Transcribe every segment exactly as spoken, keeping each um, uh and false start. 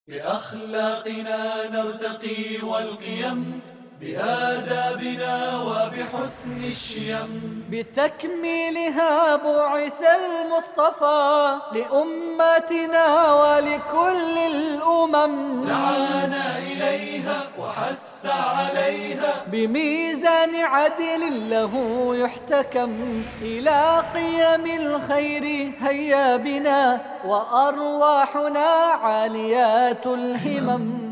بأخلاقنا نرتقي والقيم، بآدابنا وبحسن الشيم، بتكميلها بعث المصطفى لأمتنا ولكل الأمم. دعانا إليها وحث عليها بميزان عدل له يحتكم إلى قيم الخير. هيا بنا وأرواحنا عاليات الهمم.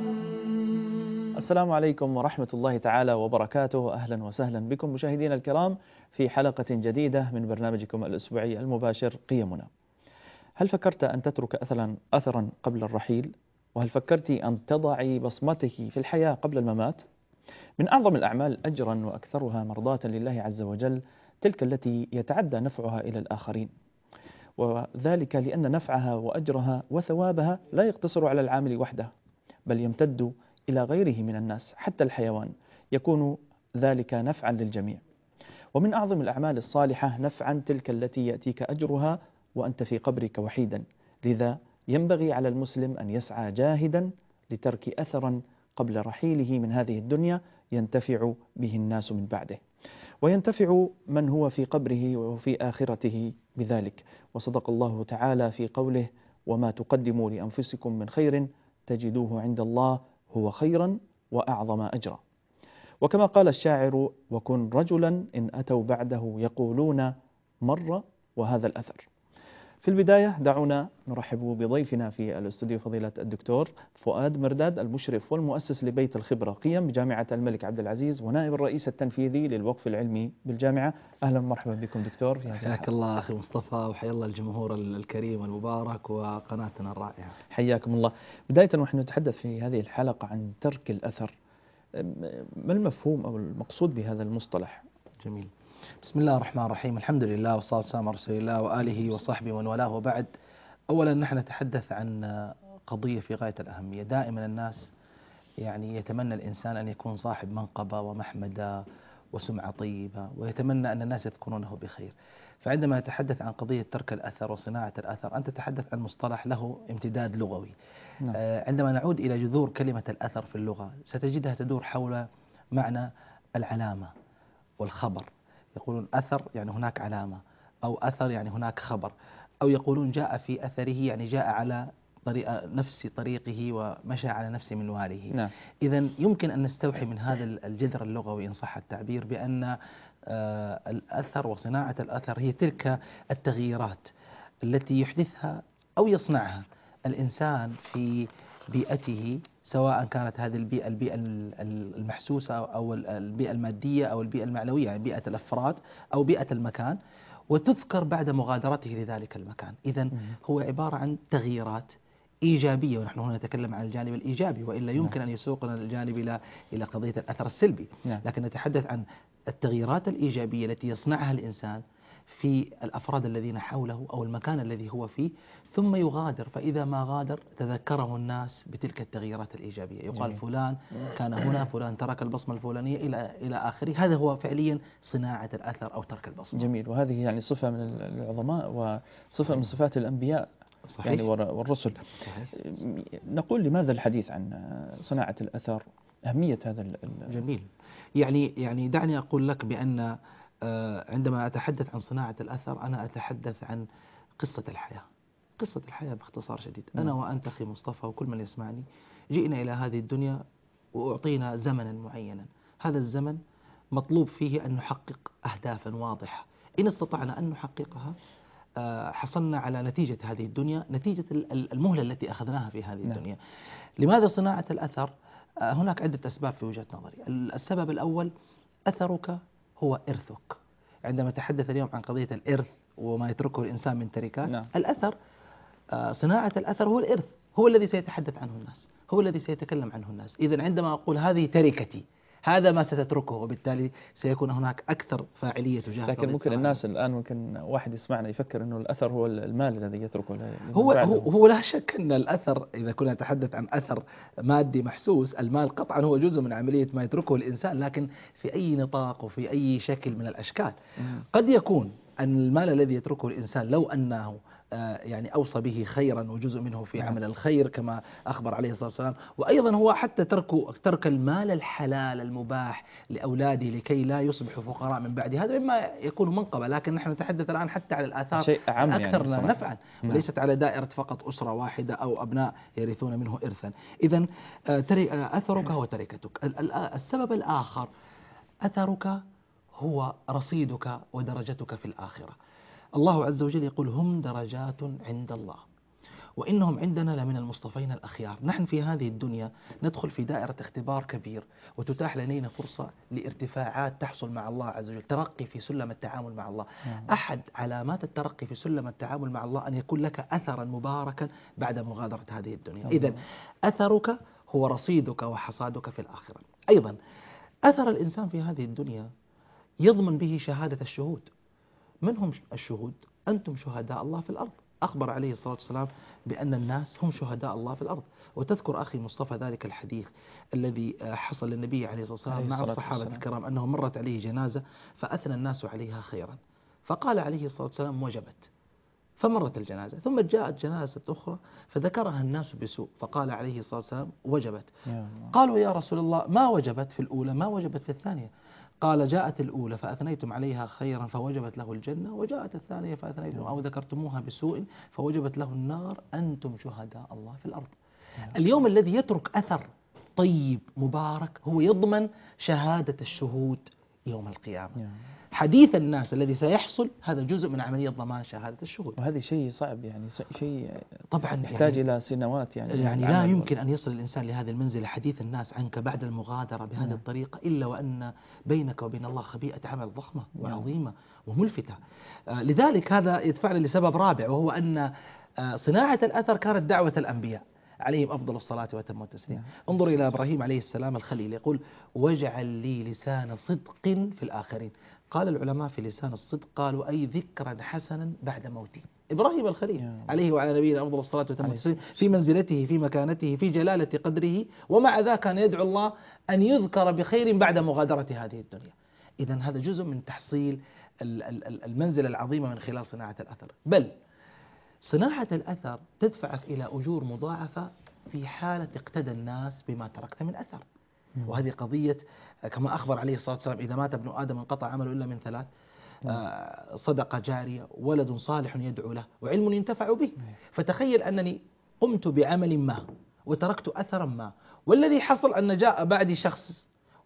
السلام عليكم ورحمة الله تعالى وبركاته. أهلا وسهلا بكم مشاهدينا الكرام في حلقة جديدة من برنامجكم الأسبوعي المباشر قيمنا. هل فكرت أن تترك أثرا أثرا قبل الرحيل؟ وهل فكرت أن تضعي بصمتك في الحياة قبل الممات؟ من أعظم الأعمال أجرا وأكثرها مرضاة لله عز وجل تلك التي يتعدى نفعها إلى الآخرين، وذلك لأن نفعها وأجرها وثوابها لا يقتصر على العامل وحده، بل يمتد إلى غيره من الناس حتى الحيوان، يكون ذلك نفعا للجميع. ومن أعظم الأعمال الصالحة نفعا تلك التي يأتيك أجرها وأنت في قبرك وحيدا. لذا ينبغي على المسلم أن يسعى جاهدا لترك أثرا قبل رحيله من هذه الدنيا ينتفع به الناس من بعده، وينتفع من هو في قبره وفي آخرته بذلك. وصدق الله تعالى في قوله: وما تقدموا لأنفسكم من خير تجدوه عند الله هو خيرا وأعظم أجرا. وكما قال الشاعر: وكن رجلا إن أتوا بعده يقولون مر وهذا الأثر. في البداية دعونا نرحب بضيفنا في الاستوديو فضيلة الدكتور فؤاد مرداد، المشرف والمؤسس لبيت الخبرة قيم بجامعة الملك عبد العزيز ونائب الرئيس التنفيذي للوقف العلمي بالجامعة. أهلا ومرحبا بكم دكتور في هذه الحلقة. حياك الله أخي مصطفى، وحيا الله الجمهور الكريم والمبارك وقناتنا الرائعة. حياكم الله. بداية ونحن نتحدث في هذه الحلقة عن ترك الأثر، ما المفهوم أو المقصود بهذا المصطلح؟ جميل. بسم الله الرحمن الرحيم، الحمد لله والصلاة والسلام على رسول الله وآله وصحبه ومن والاه، وبعد. أولا نحن نتحدث عن قضية في غاية الأهمية. دائما الناس يعني يتمنى الإنسان أن يكون صاحب منقبة ومحمدة وسمعة طيبة، ويتمنى أن الناس يذكرونه بخير. فعندما نتحدث عن قضية ترك الأثر وصناعة الأثر، أنت تتحدث عن مصطلح له امتداد لغوي. نعم. عندما نعود إلى جذور كلمة الأثر في اللغة ستجدها تدور حول معنى العلامة والخبر. يقولون أثر يعني هناك علامة، أو أثر يعني هناك خبر، أو يقولون جاء في أثره يعني جاء على طريقة نفس طريقه ومشى على نفس منواله. نعم. إذا يمكن أن نستوحي من هذا الجذر اللغوي إن صح التعبير بأن آه الأثر وصناعة الأثر هي تلك التغييرات التي يحدثها أو يصنعها الإنسان في بيئته، سواء كانت هذه البيئة البيئة المحسوسة أو البيئة المادية أو البيئة المعنوية، يعني بيئة الأفراد أو بيئة المكان، وتذكر بعد مغادرته لذلك المكان. إذن هو عبارة عن تغييرات إيجابية، ونحن هنا نتكلم عن الجانب الإيجابي، وإلا يمكن أن يسوقنا الجانب إلى إلى قضية الأثر السلبي. لكن نتحدث عن التغييرات الإيجابية التي يصنعها الإنسان في الأفراد الذين حوله أو المكان الذي هو فيه، ثم يغادر. فإذا ما غادر تذكره الناس بتلك التغييرات الإيجابية، يقال فلان كان هنا، فلان ترك البصمة الفلانية إلى إلى آخره. هذا هو فعليا صناعة الأثر أو ترك البصمة. جميل. وهذه يعني صفة من العظماء وصفة من صفات الأنبياء. صحيح. يعني والرسل. صحيح. نقول لماذا الحديث عن صناعة الأثر، أهمية هذا؟ جميل. يعني يعني دعني أقول لك بأن عندما أتحدث عن صناعة الأثر أنا أتحدث عن قصة الحياة. قصة الحياة باختصار شديد. أنا وأنت أخي مصطفى وكل من يسمعني جئنا إلى هذه الدنيا وأعطينا زمنا معينا. هذا الزمن مطلوب فيه أن نحقق أهدافا واضحة. إن استطعنا أن نحققها حصلنا على نتيجة هذه الدنيا، نتيجة المهلة التي أخذناها في هذه الدنيا. لماذا صناعة الأثر؟ هناك عدة أسباب في وجهة نظري. السبب الأول، أثرك هو إرثك. عندما تحدث اليوم عن قضية الإرث وما يتركه الإنسان من تركات، نعم. الأثر، صناعة الأثر هو الإرث، هو الذي سيتحدث عنه الناس، هو الذي سيتكلم عنه الناس. إذن عندما أقول هذه تركتي، هذا ما ستتركه، وبالتالي سيكون هناك أكثر فاعلية تجاه. لكن ممكن الناس الآن ممكن واحد يسمعنا يفكر أنه الأثر هو المال الذي يتركه. هو هو, هو لا شك أن الأثر، إذا كنا نتحدث عن أثر مادي محسوس، المال قطعا هو جزء من عملية ما يتركه الإنسان، لكن في أي نطاق وفي أي شكل من الأشكال. قد يكون أن المال الذي يتركه الإنسان لو أنه يعني أوصى به خيرا وجزء منه في عمل الخير كما أخبر عليه الصلاة والسلام، وأيضا هو حتى ترك ترك المال الحلال المباح لأولاده لكي لا يصبحوا فقراء من بعد، هذا مما يكون منقبة، لكن نحن نتحدث الآن حتى على الآثار الأكثر يعني نفعا، وليست على دائرة فقط أسرة واحدة أو أبناء يرثون منه إرثا. إذن أثرك هو تركتك. السبب الآخر أثرك هو رصيدك ودرجتك في الآخرة. الله عز وجل يقول هم درجات عند الله وإنهم عندنا لمن المصطفين الأخيار. نحن في هذه الدنيا ندخل في دائرة اختبار كبير، وتتاح لدينا فرصة لارتفاعات تحصل مع الله عز وجل، ترقي في سلم التعامل مع الله. أحد علامات الترقي في سلم التعامل مع الله أن يكون لك أثرا مباركا بعد مغادرة هذه الدنيا. إذن أثرك هو رصيدك وحصادك في الآخرة. أيضا أثر الإنسان في هذه الدنيا يضمن به شهادة الشهود. من هم الشهود؟ أنتم شهداء الله في الأرض. أخبر عليه الصلاة والسلام بأن الناس هم شهداء الله في الأرض. وتذكر أخي مصطفى ذلك الحديث الذي حصل للنبي عليه الصلاة والسلام مع الصحابة الكرام أنه مرت عليه جنازة فأثنى الناس عليها خيرا، فقال عليه الصلاة والسلام وجبت، فمرت الجنازة، ثم جاءت جنازة أخرى فذكرها الناس بسوء، فقال عليه الصلاة والسلام وجبت. قالوا يا رسول الله ما وجبت في الأولى ما وجبت في الثانية؟ قال جاءت الأولى فأثنيتم عليها خيرا فوجبت له الجنة، وجاءت الثانية فأثنيتم أو ذكرتموها بسوء فوجبت له النار، أنتم شهداء الله في الأرض. اليوم الذي يترك أثر طيب مبارك هو يضمن شهادة الشهود يوم القيامة. حديث الناس الذي سيحصل هذا جزء من عملية ضمان شهادة الشهود، وهذا شيء صعب يعني شيء طبعا يحتاج يعني إلى سنوات يعني, يعني لا يمكن أن يصل الإنسان لهذه المنزلة حديث الناس عنك بعد المغادرة بهذه نعم. الطريقة إلا وأن بينك وبين الله خبيئة عمل ضخمة وعظيمة وملفتة. آه لذلك هذا يدفعنا لسبب رابع، وهو أن آه صناعة الأثر كانت دعوة الأنبياء عليهم أفضل الصلاة وأتم التسليم. انظر إلى إبراهيم عليه السلام الخليل يقول واجعل لي لسان صدق في الآخرين. قال العلماء في لسان الصدق قالوا أي ذكرا حسنا بعد موته. إبراهيم الخليل عليه وعلى نبينا أفضل الصلاة وأتم التسليم في منزلته في مكانته في جلالة قدره، ومع ذا كان يدعو الله أن يذكر بخير بعد مغادرة هذه الدنيا. إذن هذا جزء من تحصيل المنزلة العظيمة من خلال صناعة الأثر. بل صناعة الأثر تدفعك إلى أجور مضاعفة في حالة اقتدى الناس بما تركت من أثر. وهذه قضية كما أخبر عليه الصلاة والسلام إذا مات ابن آدم انقطع عمله إلا من ثلاث: صدقة جارية، ولد صالح يدعو له، وعلم ينتفع به. فتخيل أنني قمت بعمل ما وتركت أثرا ما، والذي حصل أن جاء بعدي شخص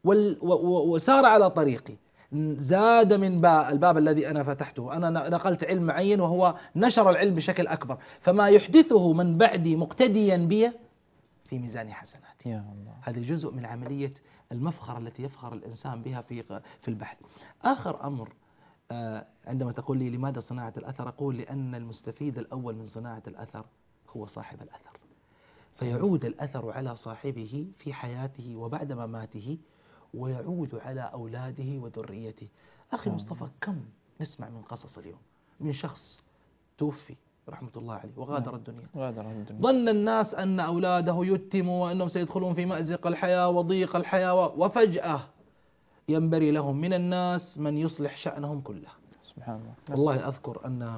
وسار على طريقي، زاد من باب الباب الذي أنا فتحته، أنا نقلت علم معين وهو نشر العلم بشكل أكبر، فما يحدثه من بعدي مقتديا بي في ميزان حسناتي. يا الله. هذه جزء من عملية المفخرة التي يفخر الإنسان بها في في البحث. آخر أمر عندما تقول لي لماذا صناعة الأثر، أقول لأن المستفيد الأول من صناعة الأثر هو صاحب الأثر، فيعود الأثر على صاحبه في حياته وبعد مماته، ويعود على أولاده وذريته. أخي مصطفى كم نسمع من قصص اليوم من شخص توفي رحمة الله عليه وغادر الدنيا. غادر الدنيا. ظن الناس أن أولاده يتموا وأنهم سيدخلون في مأزق الحياة وضيق الحياة، وفجأة ينبري لهم من الناس من يصلح شأنهم كله. سبحان الله. والله أذكر أن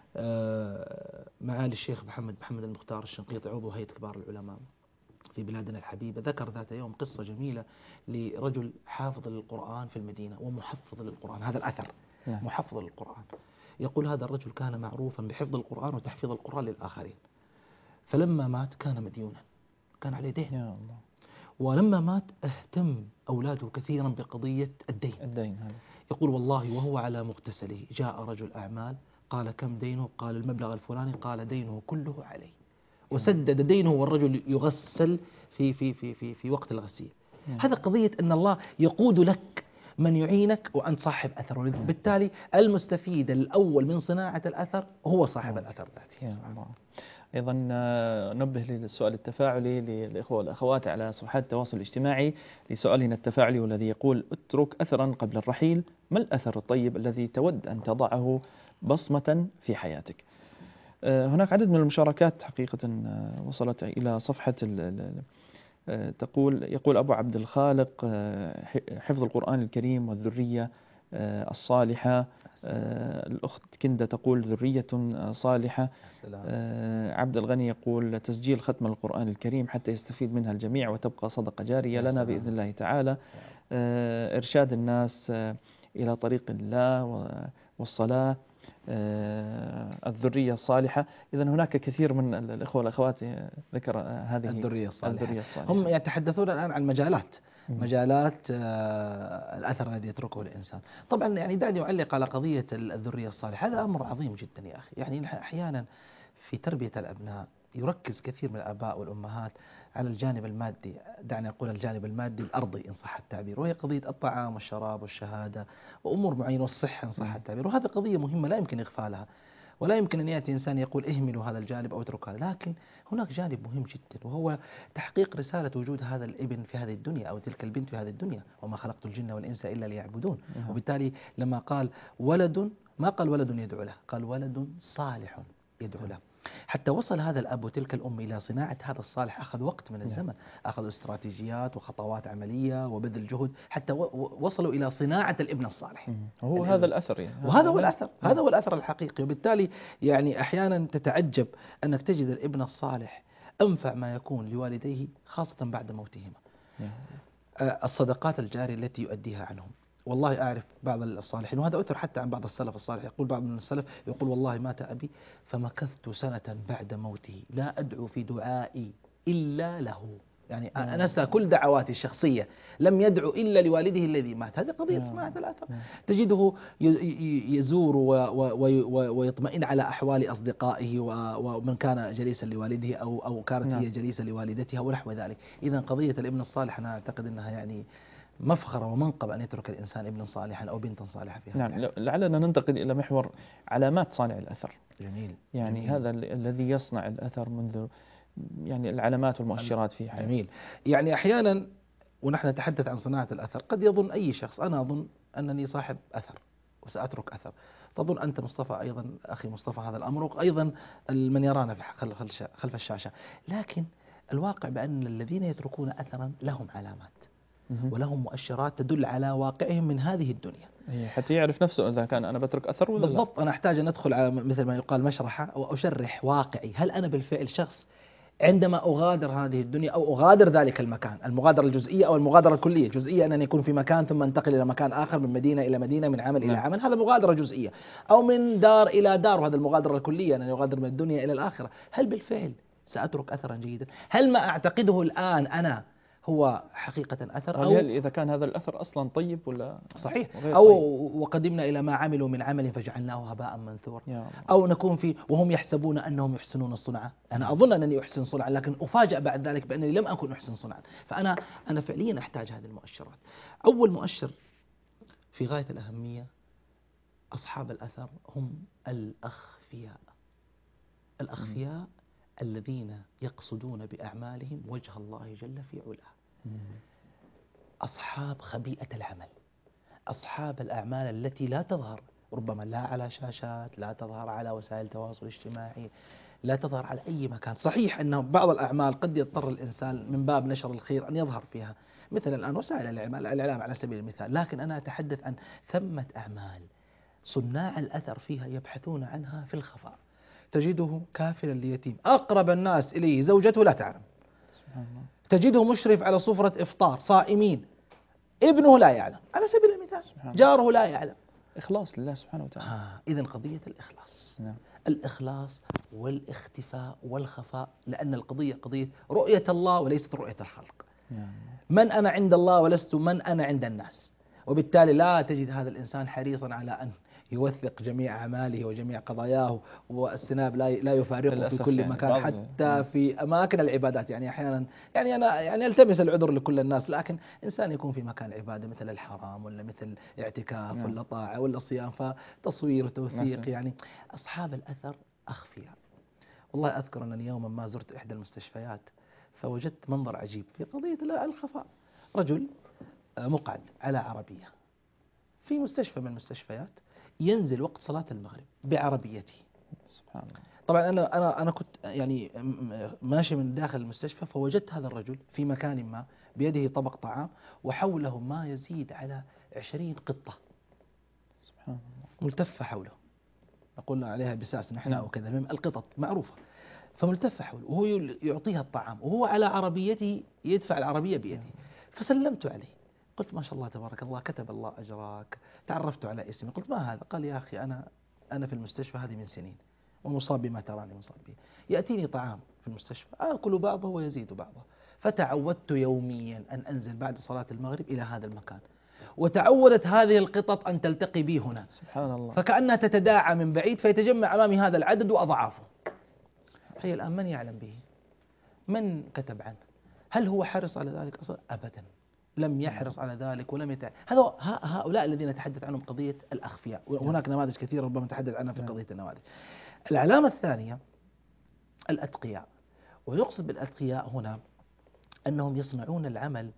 معالي الشيخ محمد محمد المختار الشنقيطي عضو هيئة كبار العلماء في بلادنا الحبيبة ذكر ذات يوم قصة جميلة لرجل حافظ للقرآن في المدينة ومحفظ للقرآن. هذا الأثر نعم. محفظ للقرآن. يقول هذا الرجل كان معروفا بحفظ القرآن وتحفيظ القرآن للآخرين، فلما مات كان مديونا، كان عليه دين يا الله. ولما مات اهتم أولاده كثيرا بقضية الدين, الدين هذا. يقول والله وهو على مغتسله جاء رجل أعمال قال كم دينه؟ قال المبلغ الفلاني. قال دينه كله عليه، وسدد دينه والرجل يغسل في في في في في وقت الغسيل. هذا قضية أن الله يقود لك من يعينك وأنت صاحب أثر، بالتالي المستفيد الأول من صناعة الأثر هو صاحب الأثر ذاته. أيضا نبه للسؤال التفاعلي للإخوة والأخوات على صفحات التواصل الاجتماعي لسؤالنا التفاعلي والذي يقول اترك أثرا قبل الرحيل، ما الأثر الطيب الذي تود أن تضعه بصمة في حياتك؟ هناك عدد من المشاركات حقيقة وصلت إلى صفحة تقول يقول أبو عبد الخالق حفظ القرآن الكريم والذرية آه، الصالحة. آه، الأخت كندة تقول ذرية صالحة. سلام. آه، عبد الغني يقول تسجيل ختم القرآن الكريم حتى يستفيد منها الجميع وتبقى صدقة جارية يا لنا سلام. بإذن الله تعالى. آه، إرشاد الناس آه، إلى طريق الله و- والصلاة. آه، الذرية الصالحة. إذا هناك كثير من ال- الإخوة والأخوات آه، ذكر آه، هذه الذرية الصالحة. الذرية الصالحة. هم يتحدثون الآن عن مجالات مم. مجالات آه، الأثر الذي يتركه الإنسان. طبعا يعني دعني أعلق على قضية الذرية الصالحة، هذا أمر عظيم جدا يا أخي. يعني نحن أحيانا في تربية الأبناء يركز كثير من الآباء والأمهات على الجانب المادي، دعني أقول الجانب المادي الأرضي إن صح التعبير، وهي قضية الطعام والشراب والشهادة وأمور معينة والصحة إن صح التعبير، وهذه قضية مهمة لا يمكن إغفالها، ولا يمكن أن يأتي إنسان يقول اهملوا هذا الجانب أو اتركوا هذا. لكن هناك جانب مهم جدا وهو تحقيق رسالة وجود هذا الابن في هذه الدنيا أو تلك البنت في هذه الدنيا، وما خلقت الجن والإنس إلا ليعبدون. نعم. وبالتالي لما قال ولد ما قال ولد يدعو له، قال ولد صالح يدعو له. حتى وصل هذا الأب وتلك الأم إلى صناعة هذا الصالح أخذ وقت من الزمن، أخذوا استراتيجيات وخطوات عملية وبذل جهد حتى و- و- وصلوا إلى صناعة الابن الصالح. مم. هو هذا الأثر يعني. وهذا هو الأثر، هذا هو الأثر الحقيقي. وبالتالي يعني أحيانا تتعجب أنك تجد الابن الصالح أنفع ما يكون لوالديه خاصة بعد موتهما. نعم. آه، الصدقات الجارية التي يؤديها عنهم. والله أعرف بعض الصالحين، وهذا أثر حتى عن بعض السلف الصالح، يقول بعض من السلف يقول والله مات أبي فمكثت سنة بعد موته لا أدعو في دعائي إلا له. يعني نعم. أنسى كل دعواتي الشخصية، لم يدعو إلا لوالده الذي مات. هذه قضية نعم. صناعة الأثر. نعم. تجده ي- ي- يزور و- و- و- ويطمئن على أحوال أصدقائه و- ومن كان جليسا لوالده أو أو كانت نعم. هي جليسة لوالدتها ونحو ذلك. إذا قضية الابن الصالح أنا أعتقد أنها يعني مفخرة ومنقب أن يترك الإنسان ابنا صالحا أو بنتا صالحة في هذا نعم. الحياة. لعلنا ننتقل إلى محور علامات صانع الأثر. جميل. يعني جميل. هذا ال- الذي يصنع الأثر منذ يعني العلامات والمؤشرات في حياته. جميل. يعني أحيانا ونحن نتحدث عن صناعة الأثر قد يظن أي شخص، أنا أظن أنني صاحب أثر وسأترك أثر، تظن أنت مصطفى أيضا أخي مصطفى هذا الأمر، وأيضا من يرانا في خلف خلف الشاشة. لكن الواقع بأن الذين يتركون أثرا لهم علامات مهم. ولهم مؤشرات تدل على واقعهم من هذه الدنيا. هي حتى يعرف نفسه إذا كان أنا بترك أثر ولا لا. بالضبط. أنا أحتاج أن أدخل على مثل ما يقال مشرحة وأشرح واقعي، هل أنا بالفعل شخص عندما أغادر هذه الدنيا أو أغادر ذلك المكان، المغادرة الجزئية أو المغادرة الكلية. جزئية أنني أكون في مكان ثم أنتقل إلى مكان آخر، من مدينة إلى مدينة، من عمل إلى نعم. عمل، هذا مغادرة جزئية. أو من دار إلى دار، وهذا المغادرة الكلية أنني أغادر من الدنيا إلى الآخرة. هل بالفعل سأترك أثرا جيدا؟ هل ما أعتقده الآن أنا هو حقيقة أثر أو هل إذا كان هذا الأثر أصلا طيب ولا صحيح غير أو طيب؟ وقدمنا إلى ما عملوا من عمل فجعلناه هباء منثورا، يا الله. أو نكون في وهم يحسبون أنهم يحسنون الصنعة. أنا أظن أنني أحسن صنعا لكن أفاجأ بعد ذلك بأنني لم أكن أحسن صنعا. فأنا أنا فعليا أحتاج هذه المؤشرات. أول مؤشر في غاية الأهمية، أصحاب الأثر هم الأخفياء. الأخفياء الذين يقصدون بأعمالهم وجه الله جل في علاه. أصحاب خبيئة العمل، أصحاب الأعمال التي لا تظهر، ربما لا على شاشات، لا تظهر على وسائل التواصل الاجتماعي، لا تظهر على أي مكان. صحيح أنه بعض الأعمال قد يضطر الإنسان من باب نشر الخير أن يظهر فيها، مثل الآن وسائل الإعلام على سبيل المثال. لكن أنا أتحدث عن ثمة أعمال صناع الأثر فيها يبحثون عنها في الخفاء. تجده كافلا ليتيم، أقرب الناس إليه زوجته لا تعلم، سبحان الله. تجده مشرف على سفرة إفطار صائمين، ابنه لا يعلم على سبيل المثال، جاره لا يعلم. إخلاص لله سبحانه وتعالى. آه إذن قضية الإخلاص. نعم. الإخلاص والاختفاء والخفاء، لأن القضية قضية رؤية الله وليست رؤية الخلق. نعم. من أنا عند الله ولست من أنا عند الناس. وبالتالي لا تجد هذا الإنسان حريصا على أن يوثق جميع أعماله وجميع قضاياه، والسناب لا لا يفارقه في كل يعني مكان حتى في أماكن العبادات. يعني أحيانا يعني أنا يعني ألتمس العذر لكل الناس، لكن إنسان يكون في مكان عبادة مثل الحرام ولا مثل اعتكاف نعم. ولا طاعة ولا صيام، فتصوير وتوثيق. مثلا. يعني أصحاب الأثر أخفياء. والله أذكر أنني يوما ما زرت إحدى المستشفيات فوجدت منظر عجيب في قضية الخفاء. رجل مقعد على عربية في مستشفى من المستشفيات، ينزل وقت صلاة المغرب بعربيته. سبحان الله. طبعا أنا أنا أنا كنت يعني ماشي من داخل المستشفى، فوجدت هذا الرجل في مكان ما بيده طبق طعام وحوله ما يزيد على عشرين قطة ملتفة حوله، نقول عليها بساس نحن أو كذا، القطط معروفة، فملتفة حوله وهو يعطيها الطعام وهو على عربيته يدفع العربية بيده. فسلمت عليه، قلت ما شاء الله تبارك الله، كتب الله أجراك. تعرفت على اسمي، قلت ما هذا؟ قال يا أخي أنا أنا في المستشفى هذه من سنين ومصاب بما تراني مصاب به، يأتيني طعام في المستشفى آكل بعضه ويزيد بعضه، فتعودت يوميا أن أنزل بعد صلاة المغرب إلى هذا المكان، وتعودت هذه القطط أن تلتقي بي هنا، سبحان الله، فكأنها تتداعى من بعيد فيتجمع أمامي هذا العدد وأضعافه. هي الآن من يعلم به؟ من كتب عنه؟ هل هو حرص على ذلك أصلا؟ أبدا، لم يحرص على ذلك ولم يتع... هذا هؤلاء الذين نتحدث عنهم قضية الأخفياء، وهناك نماذج كثيرة ربما نتحدث عنها في قضية النماذج. العلامة الثانية الأتقياء، ويقصد بالأتقياء هنا أنهم يصنعون العمل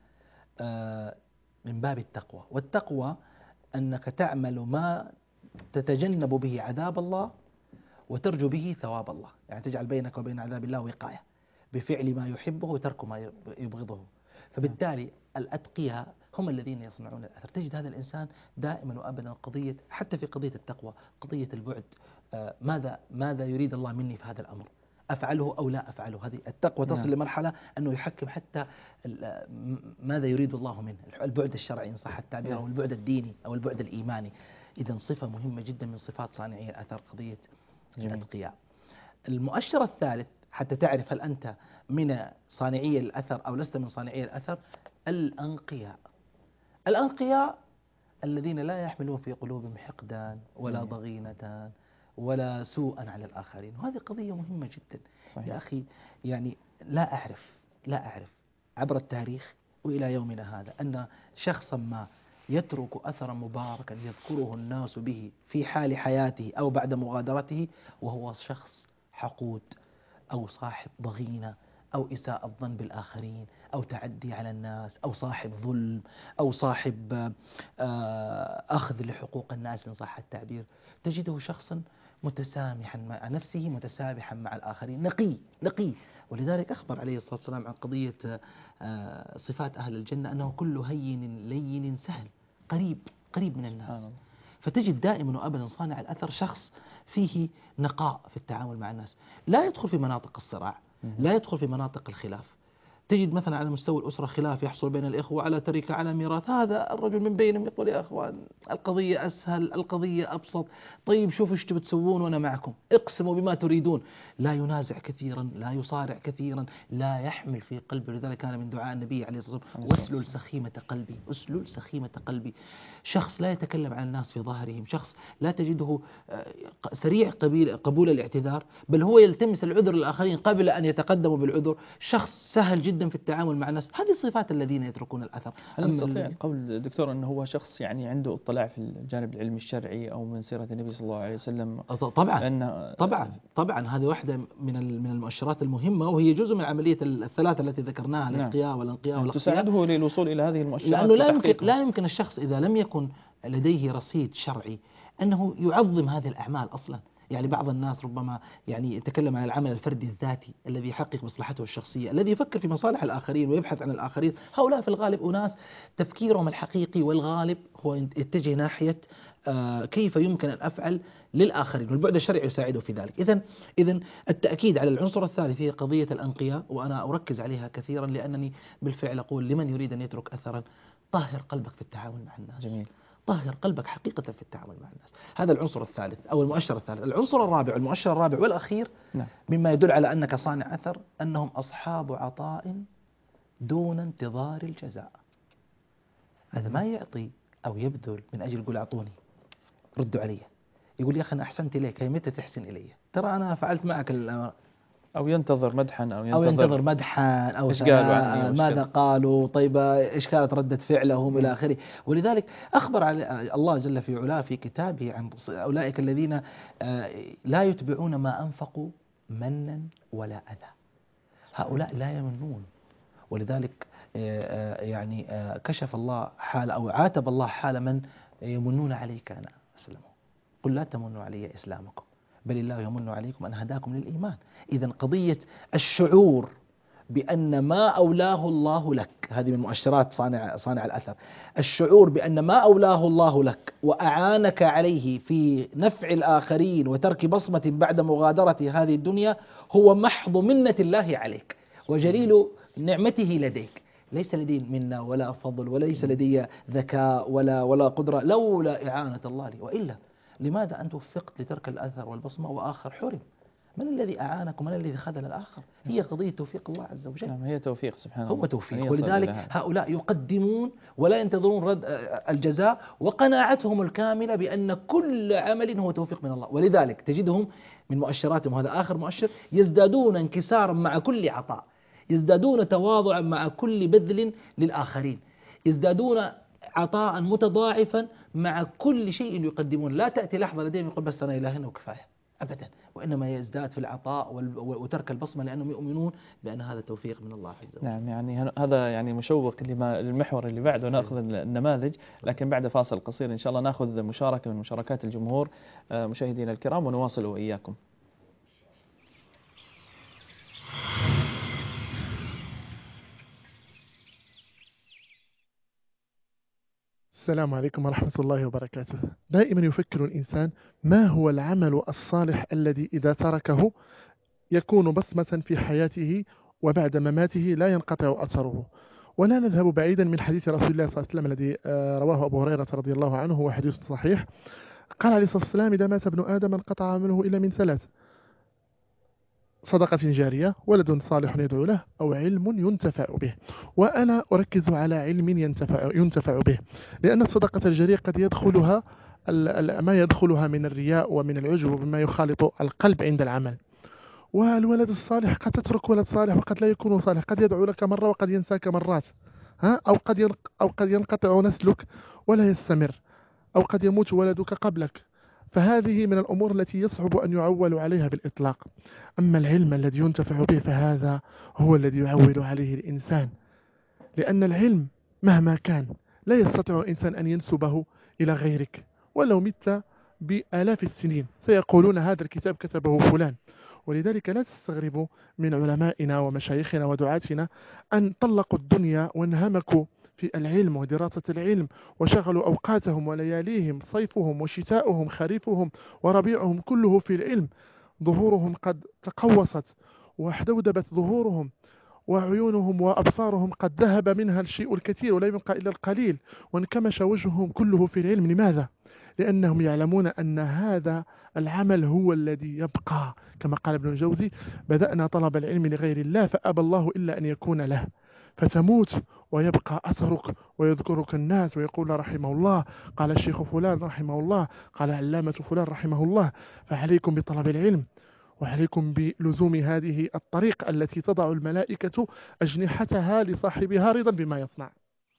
من باب التقوى، والتقوى أنك تعمل ما تتجنب به عذاب الله وترجو به ثواب الله، يعني تجعل بينك وبين عذاب الله وقاية بفعل ما يحبه وترك ما يبغضه. فبالتالي الأتقياء هم الذين يصنعون الأثر. تجد هذا الإنسان دائما وأبدا قضية، حتى في قضية التقوى، قضية البعد، آه ماذا ماذا يريد الله مني في هذا الأمر، أفعله أو لا أفعله. هذه التقوى تصل نعم. لمرحلة أنه يحكم حتى ماذا يريد الله منه، البعد الشرعي إن صح التعبير، أو البعد الديني أو البعد الإيماني. إذن صفة مهمة جدا من صفات صانعي الأثر قضية الأتقياء. المؤشر الثالث حتى تعرف هل أنت من صانعي الأثر أو لست من صانعي الأثر، الأنقياء. الأنقياء الذين لا يحملون في قلوبهم حقدا ولا ضغينة ولا سوءا على الآخرين. وهذه قضية مهمة جدا. صحيح. يا أخي يعني لا أعرف لا أعرف عبر التاريخ وإلى يومنا هذا أن شخصا ما يترك أثرا مباركا يذكره الناس به في حال حياته أو بعد مغادرته وهو شخص حقود أو صاحب ضغينة أو إساءة الظن بالآخرين أو تعدي على الناس أو صاحب ظلم أو صاحب أخذ لحقوق الناس إن صح التعبير. تجده شخصا متسامحا مع نفسه، متسامحا مع الآخرين، نقي نقي. ولذلك أخبر عليه الصلاة والسلام عن قضية صفات أهل الجنة أنه كل هين لين سهل قريب قريب من الناس. فتجد دائما وأبدا صانع الأثر شخص فيه نقاء في التعامل مع الناس، لا يدخل في مناطق الصراع، لا يدخل في مناطق الخلاف. تجد مثلا على مستوى الأسرة خلاف يحصل بين الإخوة على تركة على ميراث، هذا الرجل من بينهم يقول يا أخوان القضية أسهل، القضية أبسط، طيب شوفوا ايش تبي تسوون وأنا معكم، اقسموا بما تريدون. لا ينازع كثيرا، لا يصارع كثيرا، لا يحمل في قلبه. لذلك كان من دعاء النبي عليه الصلاة والسلام واسلل سخيمة قلبي، اسلل سخيمة قلبي. شخص لا يتكلم عن الناس في ظهرهم، شخص لا تجده سريع قبول الاعتذار، بل هو يلتمس العذر للآخرين قبل أن يتقدموا بالعذر. شخص سهل جدا في التعامل مع الناس. هذه صفات الذين يتركون الأثر. هل نستطيع القول دكتور أنه هو شخص يعني عنده اطلاع في الجانب العلمي الشرعي أو من سيرة النبي صلى الله عليه وسلم؟ طبعا طبعا طبعا هذه واحدة من من المؤشرات المهمة، وهي جزء من عملية الثلاثة التي ذكرناها، الإتقياء والانقياء والأخفياء، تساعده للوصول إلى هذه المؤشرات. لأنه لا يمكن لا يمكن الشخص إذا لم يكن لديه رصيد شرعي أنه يعظم هذه الأعمال أصلا. يعني بعض الناس ربما يعني يتكلم عن العمل الفردي الذاتي الذي يحقق مصلحته الشخصية، الذي يفكر في مصالح الآخرين ويبحث عن الآخرين. هؤلاء في الغالب أناس تفكيرهم الحقيقي والغالب هو يتجه ناحية آه كيف يمكن أن أفعل للآخرين، والبعد الشرعي يساعده في ذلك. إذن إذن التأكيد على العنصر الثالث هي قضية الأنقياء، وأنا أركز عليها كثيرا لأنني بالفعل أقول لمن يريد أن يترك أثرا: طهر قلبك في التعامل مع الناس. جميل. طهر قلبك حقيقة في التعامل مع الناس. هذا العنصر الثالث أو المؤشر الثالث. العنصر الرابع، المؤشر الرابع والأخير نعم. مما يدل على أنك صانع أثر، أنهم أصحاب عطاء دون انتظار الجزاء. هذا ما يعطي أو يبذل من أجل يقول أعطوني، ردوا علي، يقول يا أخي أنا أحسنت إليك، هي متى تحسن إلي؟ ترى أنا فعلت معك الأمر. أو ينتظر مدحا أو ينتظر, أو ينتظر مدحا أو قالوا ماذا قالوا، طيب إيش كانت ردة فعلهم إلى آخره. ولذلك أخبر على الله جل في علاه في كتابه عن أولئك الذين لا يتبعون ما أنفقوا منا ولا أذى. هؤلاء لا يمنون. ولذلك يعني كشف الله حال أو عاتب الله حال من يمنون عليك أنا أسلموا. قل لا تمنوا علي إسلامكم بل الله يمن عليكم أن هداكم للإيمان. إذن قضية الشعور بأن ما أولاه الله لك، هذه من مؤشرات صانع صانع الأثر، الشعور بأن ما أولاه الله لك وأعانك عليه في نفع الآخرين وترك بصمة بعد مغادرة هذه الدنيا هو محض منة الله عليك وجليل نعمته لديك. ليس لدي منا ولا فضل وليس لدي ذكاء ولا ولا قدرة لولا إعانة الله لي، وإلا لماذا أنت وفقت لترك الأثر والبصمة وآخر حرم؟ من الذي أعانك ومن الذي خذل الآخر؟ هي قضية توفيق الله عز وجل. نعم، هي توفيق سبحان الله، هو توفيق. ولذلك هؤلاء يقدمون ولا ينتظرون رد الجزاء، وقناعتهم الكاملة بأن كل عمل هو توفيق من الله. ولذلك تجدهم من مؤشراتهم، هذا آخر مؤشر، يزدادون انكسارا مع كل عطاء، يزدادون تواضعا مع كل بذل للآخرين، يزدادون عطاء متضاعفا مع كل شيء يقدمون. لا تأتي لحظة لديهم يقول بس أنا إلهنا وكفاية، أبدا، وإنما يزداد في العطاء وترك البصمة لأنهم يؤمنون بأن هذا توفيق من الله عز وجل. نعم، يعني هذا يعني مشوق للمحور اللي بعده، نأخذ النماذج، لكن بعد فاصل قصير إن شاء الله نأخذ مشاركة من مشاركات الجمهور مشاهدينا الكرام ونواصل وإياكم. السلام عليكم ورحمة الله وبركاته. دائما يفكر الإنسان ما هو العمل الصالح الذي إذا تركه يكون بصمة في حياته وبعد مماته لا ينقطع أثره. ولا نذهب بعيدا من حديث رسول الله صلى الله عليه وسلم الذي رواه أبو هريرة رضي الله عنه، هو حديث صحيح. قال عليه الصلاة والسلام: إذا مات ابن آدم انقطع عمله إلا من ثلاث: صدقة جارية، ولد صالح يدعو له، أو علم ينتفع به. وأنا أركز على علم ينتفع, ينتفع به، لأن الصدقة الجارية قد يدخلها ما يدخلها من الرياء ومن العجب ومما يخالط القلب عند العمل. والولد الصالح قد تترك ولد صالح وقد لا يكون صالح، قد يدعو لك مرة وقد ينساك مرات، ها أو قد أو قد ينقطع نسلك ولا يستمر، أو قد يموت ولدك قبلك. فهذه من الأمور التي يصعب أن يعول عليها بالإطلاق. أما العلم الذي ينتفع به فهذا هو الذي يعول عليه الإنسان، لأن العلم مهما كان لا يستطيع إنسان أن ينسبه إلى غيرك ولو مت بآلاف السنين، سيقولون هذا الكتاب كتبه فلان. ولذلك لا تستغربوا من علمائنا ومشايخنا ودعاتنا أن طلقوا الدنيا وانهمكوا في العلم ودراسة العلم، وشغلوا أوقاتهم ولياليهم، صيفهم وشتاؤهم، خريفهم وربيعهم كله في العلم. ظهورهم قد تقوصت واحدودبت ظهورهم، وعيونهم وأبصارهم قد ذهب منها الشيء الكثير ولا يبقى إلا القليل، وانكمش وجههم كله في العلم. لماذا؟ لأنهم يعلمون أن هذا العمل هو الذي يبقى، كما قال ابن الجوزي: بدأنا طلب العلم لغير الله فأبى الله إلا أن يكون له. فتموت ويبقى أثرك ويذكرك الناس ويقول رحمه الله، قال الشيخ فلان رحمه الله، قال علامة فلان رحمه الله. فعليكم بطلب العلم، وعليكم بلزوم هذه الطريق التي تضع الملائكة أجنحتها لصاحبها رضا بما يصنع.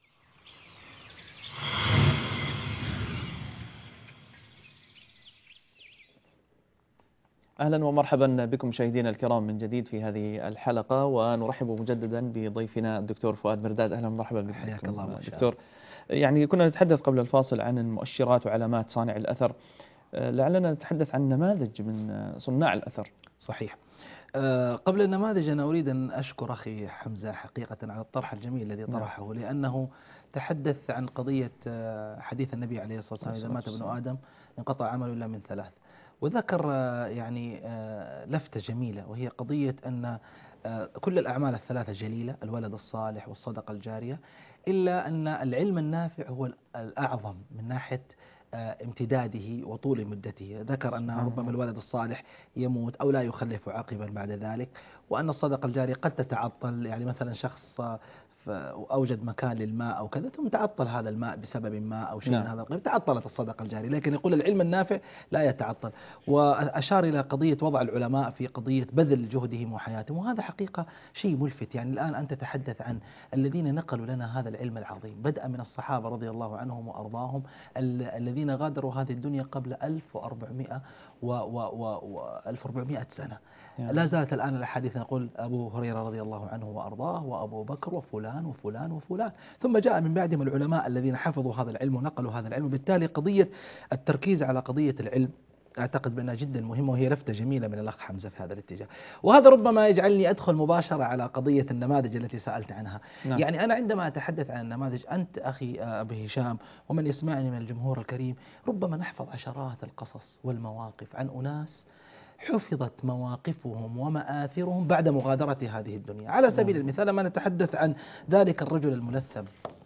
أهلا ومرحبا بكم مشاهدينا الكرام من جديد في هذه الحلقة، ونرحب مجددا بضيفنا الدكتور فؤاد مرداد. أهلا ومرحبا بكم. حياك الله دكتور. يعني كنا نتحدث قبل الفاصل عن المؤشرات وعلامات صانع الأثر، لعلنا نتحدث عن نماذج من صناع الأثر. صحيح. أه قبل النماذج أنا أريد أن أشكر أخي حمزة حقيقة على الطرح الجميل الذي طرحه، لأنه تحدث عن قضية حديث النبي عليه الصلاة والسلام: إذا مات ابن آدم انقطع عمله إلا من ثلاث. وذكر يعني لفتة جميلة، وهي قضية أن كل الأعمال الثلاثة جليلة: الولد الصالح والصدقة الجارية، إلا أن العلم النافع هو الأعظم من ناحية امتداده وطول مدته. ذكر أن ربما الولد الصالح يموت أو لا يخلف عقبا بعد ذلك، وأن الصدقة الجارية قد تتعطل، يعني مثلا شخص أوجد مكان للماء أو كذا ثم تعطل هذا الماء بسبب ما أو شيء من هذا القبيل، تعطلت الصدقة الجارية. لكن يقول العلم النافع لا يتعطل. وأشار إلى قضية وضع العلماء في قضية بذل جهدهم وحياتهم، وهذا حقيقة شيء ملفت. يعني الآن أنت تتحدث عن الذين نقلوا لنا هذا العلم العظيم، بدءا من الصحابة رضي الله عنهم وأرضاهم الذين غادروا هذه الدنيا قبل ألف وأربعمائة وألف وأربعمائة سنة. يعني لا زالت الآن الأحاديث نقول أبو هريرة رضي الله عنه وأرضاه، وأبو بكر، وفلان وفلان وفلان، ثم جاء من بعدهم العلماء الذين حفظوا هذا العلم ونقلوا هذا العلم. وبالتالي قضية التركيز على قضية العلم أعتقد بأنها جدا مهمة، وهي لفتة جميلة من الأخ حمزة في هذا الاتجاه. وهذا ربما يجعلني أدخل مباشرة على قضية النماذج التي سألت عنها. نعم. يعني أنا عندما أتحدث عن النماذج، أنت أخي أبي هشام ومن يسمعني من الجمهور الكريم، ربما نحفظ عشرات القصص والمواقف عن أناس حفظت مواقفهم ومآثرهم بعد مغادرة هذه الدنيا. على سبيل المثال، لما نتحدث عن ذلك الرجل الملثم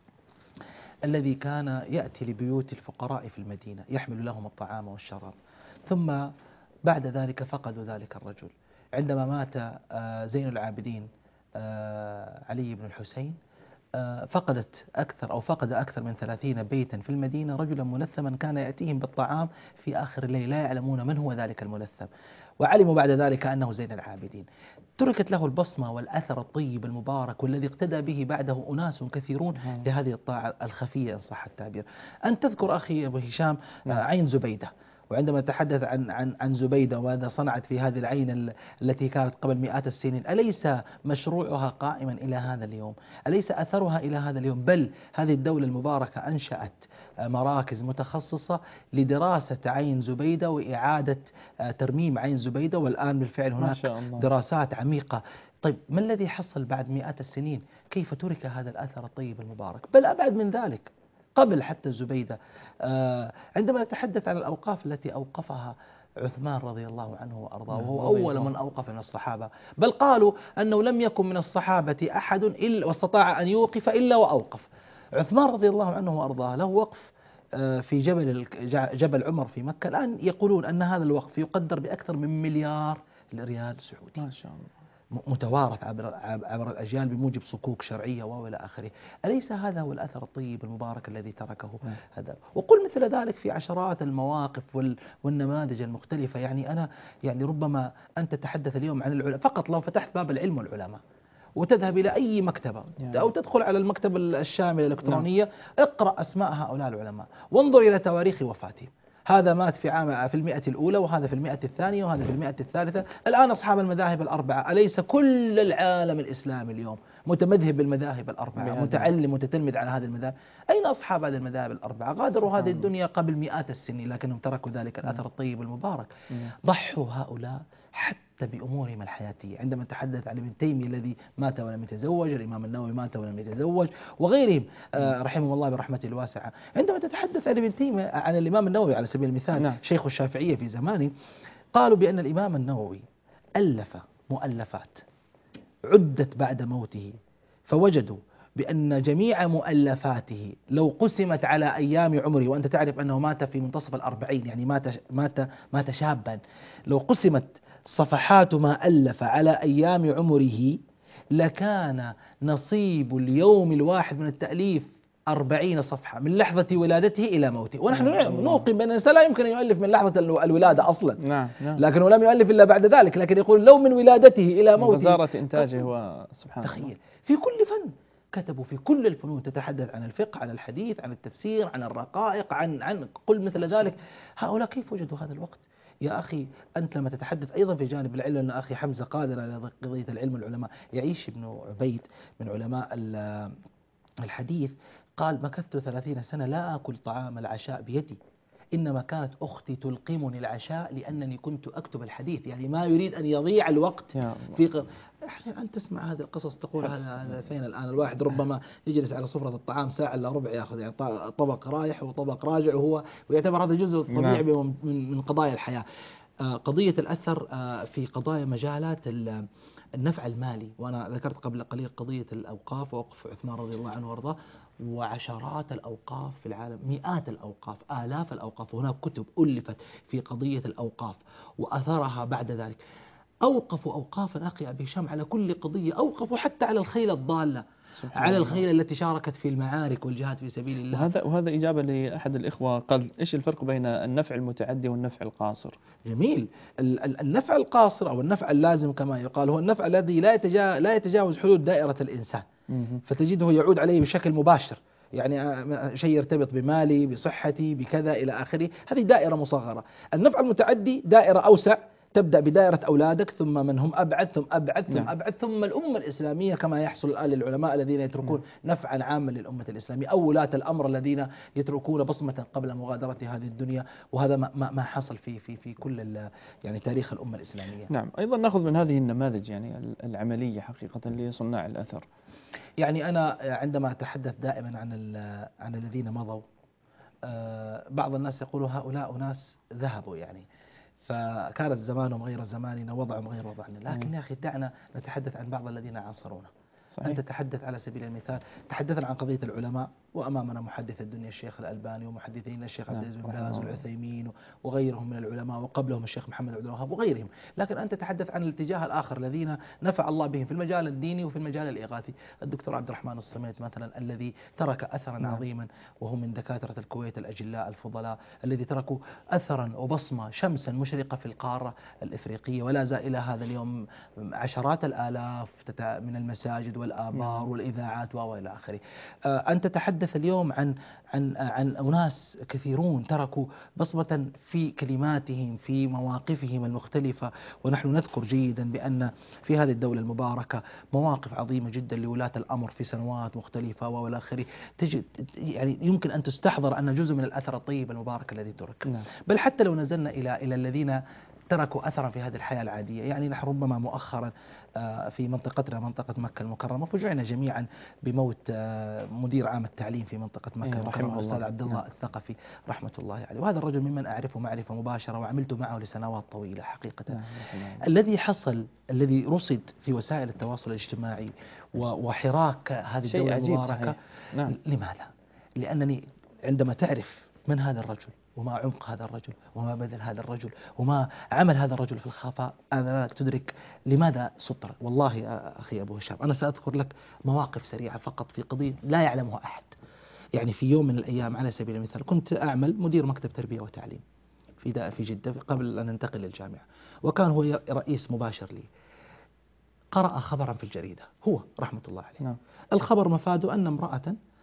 الذي كان يأتي لبيوت الفقراء في المدينة يحمل لهم الطعام والشراب، ثم بعد ذلك فقدوا ذلك الرجل. عندما مات زين العابدين علي بن الحسين، فقدت أكثر أو فقد أكثر من ثلاثين بيتا في المدينة رجلا ملثما كان يأتيهم بالطعام في آخر الليل، لا يعلمون من هو ذلك الملثم، وعلموا بعد ذلك أنه زين العابدين. تركت له البصمة والأثر الطيب المبارك، والذي اقتدى به بعده أناس كثيرون لهذه الطاعة الخفية إن صح التعبير. أن تذكر أخي أبو هشام عين زبيدة، وعندما نتحدث عن عن عن زبيدة وماذا صنعت في هذه العين التي كانت قبل مئات السنين، أليس مشروعها قائما إلى هذا اليوم؟ أليس أثرها إلى هذا اليوم؟ بل هذه الدولة المباركة أنشأت مراكز متخصصة لدراسة عين زبيدة وإعادة ترميم عين زبيدة، والآن بالفعل هناك دراسات عميقة. طيب ما الذي حصل بعد مئات السنين؟ كيف ترك هذا الأثر الطيب المبارك؟ بل أبعد من ذلك، قبل حتى الزبيدة. آه عندما نتحدث عن الأوقاف التي أوقفها عثمان رضي الله عنه وأرضاه، وهو أول من أوقف من الصحابة، بل قالوا أنه لم يكن من الصحابة أحد إلا واستطاع أن يوقف إلا وأوقف. عثمان رضي الله عنه وأرضاه له وقف في جبل جبل عمر في مكة، الآن يقولون أن هذا الوقف يقدر بأكثر من مليار ريال سعودي، ما شاء الله، متوارث عبر عبر الأجيال بموجب صكوك شرعية وإلى آخره. أليس هذا هو الأثر الطيب المبارك الذي تركه هذا؟ وقل مثل ذلك في عشرات المواقف والنماذج المختلفة. يعني أنا يعني ربما أنت تتحدث اليوم عن العلماء فقط، لو فتحت باب العلم والعلماء وتذهب إلى أي مكتبة أو تدخل على المكتبة الشاملة الإلكترونية، اقرأ أسماء هؤلاء العلماء وانظر إلى تواريخ وفاتهم. هذا مات في عام في المئة الأولى، وهذا في المئة الثانية، وهذا في المئة الثالثة. الآن أصحاب المذاهب الأربعة، أليس كل العالم الإسلامي اليوم متمذهب بالمذاهب الأربعة، متعلم متتلمذ على هذه المذاهب؟ أين أصحاب هذه المذاهب الأربعة؟ غادروا هذه الدنيا قبل مئات السنين، لكنهم تركوا ذلك الأثر الطيب المبارك. ضحوا هؤلاء حتى بأمورهم الحياتية. عندما نتحدث عن ابن تيمية الذي مات ولم يتزوج، الإمام النووي مات ولم يتزوج، وغيرهم آه رحمهم الله برحمته الواسعة. عندما تتحدث عن ابن تيمية عن الإمام النووي على سبيل المثال، نعم. شيخ الشافعية في زمانه، قالوا بأن الإمام النووي ألف مؤلفات عدت بعد موته، فوجدوا بأن جميع مؤلفاته لو قسمت على أيام عمره، وأنت تعرف أنه مات في منتصف الأربعين، يعني مات مات مات شابا، لو قسمت صفحات ما ألف على أيام عمره لكان نصيب اليوم الواحد من التأليف أربعين صفحة من لحظة ولادته إلى موته. ونحن نوقن بأن الإنسان لا يمكن أن يؤلف من لحظة الولادة أصلا، نعم نعم. لكنه لم يؤلف إلا بعد ذلك، لكن يقول لو من ولادته إلى موته، وزارة إنتاجه هو سبحان الله. تخيل، في كل فن كتبوا، في كل الفنون، تتحدث عن الفقه، عن الحديث، عن التفسير، عن الرقائق، عن عن قل مثل ذلك. هؤلاء كيف وجدوا هذا الوقت؟ يا أخي أنت لما تتحدث أيضا في جانب العلم، أن أخي حمزة قادر على قضية العلم والعلماء. يعيش ابن عبيد من علماء الحديث قال: مكثت ثلاثين سنة لا أكل طعام العشاء بيدي، إنما كانت أختي تلقمني العشاء لأنني كنت أكتب الحديث. يعني ما يريد أن يضيع الوقت في ق... أحيانا أن تسمع هذه القصص تقول هذا هذا فين الآن؟ الواحد ربما يجلس على سفرة الطعام ساعة إلا ربع يأخذ يعني طبق رايح وطبق راجع، وهو ويعتبر هذا جزء طبيعي من من قضايا الحياة. قضية الأثر في قضايا مجالات النفع المالي، وأنا ذكرت قبل قليل قضية الأوقاف ووقف عثمان رضي الله عنه وارضاه، وعشرات الأوقاف في العالم، مئات الأوقاف، آلاف الأوقاف، وهناك كتب ألفت في قضية الأوقاف وأثرها بعد ذلك. أوقفوا أوقافا أخي أبي هشام على كل قضية، أوقفوا حتى على الخيل الضالة، على الخيل التي شاركت في المعارك والجهاد في سبيل الله. وهذا وهذا إجابة لأحد الإخوة قال: إيش الفرق بين النفع المتعدي والنفع القاصر؟ جميل. النفع القاصر أو النفع اللازم كما يقال هو النفع الذي لا يتجاوز لا يتجاوز حدود دائرة الإنسان، فتجده يعود عليه بشكل مباشر، يعني شيء يرتبط بمالي، بصحتي، بكذا إلى آخره، هذه دائرة مصغرة. النفع المتعدي دائرة أوسع، تبدأ بدائرة أولادك ثم من هم أبعد ثم أبعد ثم نعم. أبعد ثم الأمة الإسلامية، كما يحصل الآن للعلماء الذين يتركون نفعا عاما للأمة الإسلامية، أو ولاة الأمر الذين يتركون بصمة قبل مغادرة هذه الدنيا، وهذا ما ما حصل في في في كل يعني تاريخ الأمة الإسلامية. نعم. أيضا نأخذ من هذه النماذج يعني العملية حقيقة لصناع الأثر. يعني أنا عندما أتحدث دائما عن عن الذين مضوا، بعض الناس يقول هؤلاء ناس ذهبوا يعني، فكانت زمانهم غير زماننا، وضعهم غير وضعنا، لكن يا أخي دعنا نتحدث عن بعض الذين عاصرونا. صحيح. أنت تتحدث على سبيل المثال، تحدثنا عن قضية العلماء، وأمامنا محدث الدنيا الشيخ الألباني، ومحدثين الشيخ عبد العزيز بن باز والعثيمين وغيرهم من العلماء، وقبلهم الشيخ محمد عبد الوهاب وغيرهم. لكن أنت تتحدث عن الاتجاه الآخر الذين نفع الله بهم في المجال الديني وفي المجال الإغاثي. الدكتور عبد الرحمن الصميت مثلا، الذي ترك أثرا نعم. عظيما، وهو من دكاترة الكويت الأجلاء الفضلاء، الذي تركوا أثرا وبصمة شمسا مشرقة في القارة الإفريقية، ولا زال إلى هذا اليوم عشرات الآلاف من المساجد والآبار نعم. والإذاعات وإلى آخره. أنت تتحدث اليوم عن عن عن أناس كثيرون تركوا بصمة في كلماتهم في مواقفهم المختلفة، ونحن نذكر جيدا بأن في هذه الدولة المباركة مواقف عظيمة جدا لولاة الأمر في سنوات مختلفة وإلى آخره، تجد يعني يمكن أن تستحضر أن جزء من الأثر الطيب المبارك الذي ترك. نعم. بل حتى لو نزلنا إلى إلى الذين تركوا أثرا في هذه الحياة العادية، يعني نحن ربما مؤخرا في منطقتنا منطقة مكة المكرمة فجعنا جميعا بموت مدير عام التعليم في منطقة مكة المكرمة الأستاذ عبد الله نعم. الثقفي رحمة الله عليه، وهذا الرجل ممن أعرفه معرفة مباشرة وعملت معه لسنوات طويلة حقيقة. نعم. الذي حصل الذي رصد في وسائل التواصل الاجتماعي وحراك هذه الدولة المباركة نعم. لماذا؟ لأنني عندما تعرف من هذا الرجل وما عمق هذا الرجل وما بذل هذا الرجل وما عمل هذا الرجل في الخفاء، أنا تدرك لماذا سطر. والله يا أخي أبو هشام أنا سأذكر لك مواقف سريعة فقط في قضية لا يعلمها أحد. يعني في يوم من الأيام على سبيل المثال كنت أعمل مدير مكتب تربية وتعليم في في جدة قبل أن أنتقل للجامعة، وكان هو رئيس مباشر لي. قرأ خبرا في الجريدة هو رحمة الله عليه. نعم. الخبر مفاده أن امرأة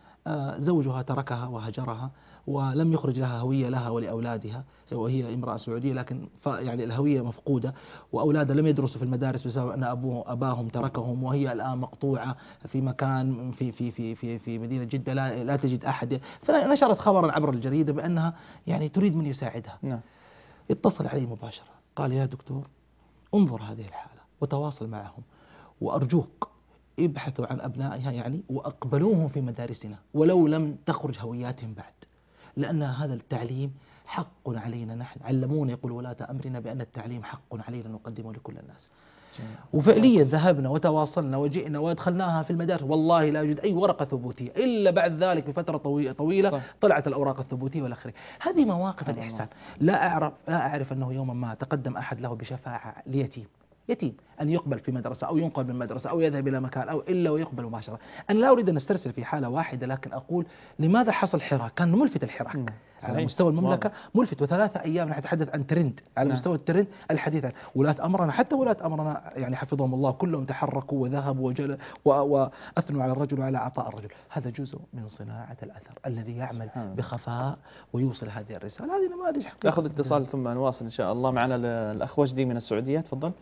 زوجها تركها وهجرها ولم يخرج لها هوية لها ولأولادها، وهي امرأة سعودية لكن يعني الهوية مفقودة، وأولادها لم يدرسوا في المدارس بسبب أن أبوه أباهم تركهم، وهي الآن مقطوعة في مكان في في في في في مدينة جدة لا لا تجد أحد. فنشرت خبرا عبر الجريدة بأنها يعني تريد من يساعدها. نعم. اتصل علي مباشرة قال يا دكتور انظر هذه الحالة وتواصل معهم، وأرجوك ابحثوا عن أبنائها يعني وأقبلوهم في مدارسنا ولو لم تخرج هوياتهم بعد، لأن هذا التعليم حق علينا نحن. علمونا يقول ولاة أمرنا بأن التعليم حق علينا نقدمه لكل الناس. وفعليا ذهبنا وتواصلنا وجئنا وادخلناها في المدارس، والله لا يوجد أي ورقة ثبوتية إلا بعد ذلك بفترة طويلة طلعت الأوراق الثبوتية والآخرة. هذه مواقف الإحسان. لا أعرف لا أعرف أنه يوما ما تقدم أحد له بشفاعة ليتيم يتيم أن يقبل في مدرسة أو ينقل من مدرسة أو يذهب إلى مكان أو إلا ويقبل مباشرة. أنا لا أريد أن أسترسل في حالة واحدة، لكن أقول لماذا حصل حراك؟ كان ملفت الحراك مم. على مستوى المملكة واضح. ملفت. وثلاثة أيام نتحدث عن ترند على نعم. مستوى الترند الحديث عن ولاة أمرنا، حتى ولاة أمرنا يعني حفظهم الله كلهم تحركوا وذهبوا وجل وأثنوا على الرجل وعلى عطاء الرجل. هذا جزء من صناعة الأثر الذي يعمل بخفاء ويوصل هذه الرسالة. هذه نماذج حقيقة. نأخذ اتصال ثم نواصل إن شاء الله. معنا الأخ وجدي من السعودية، تفضل.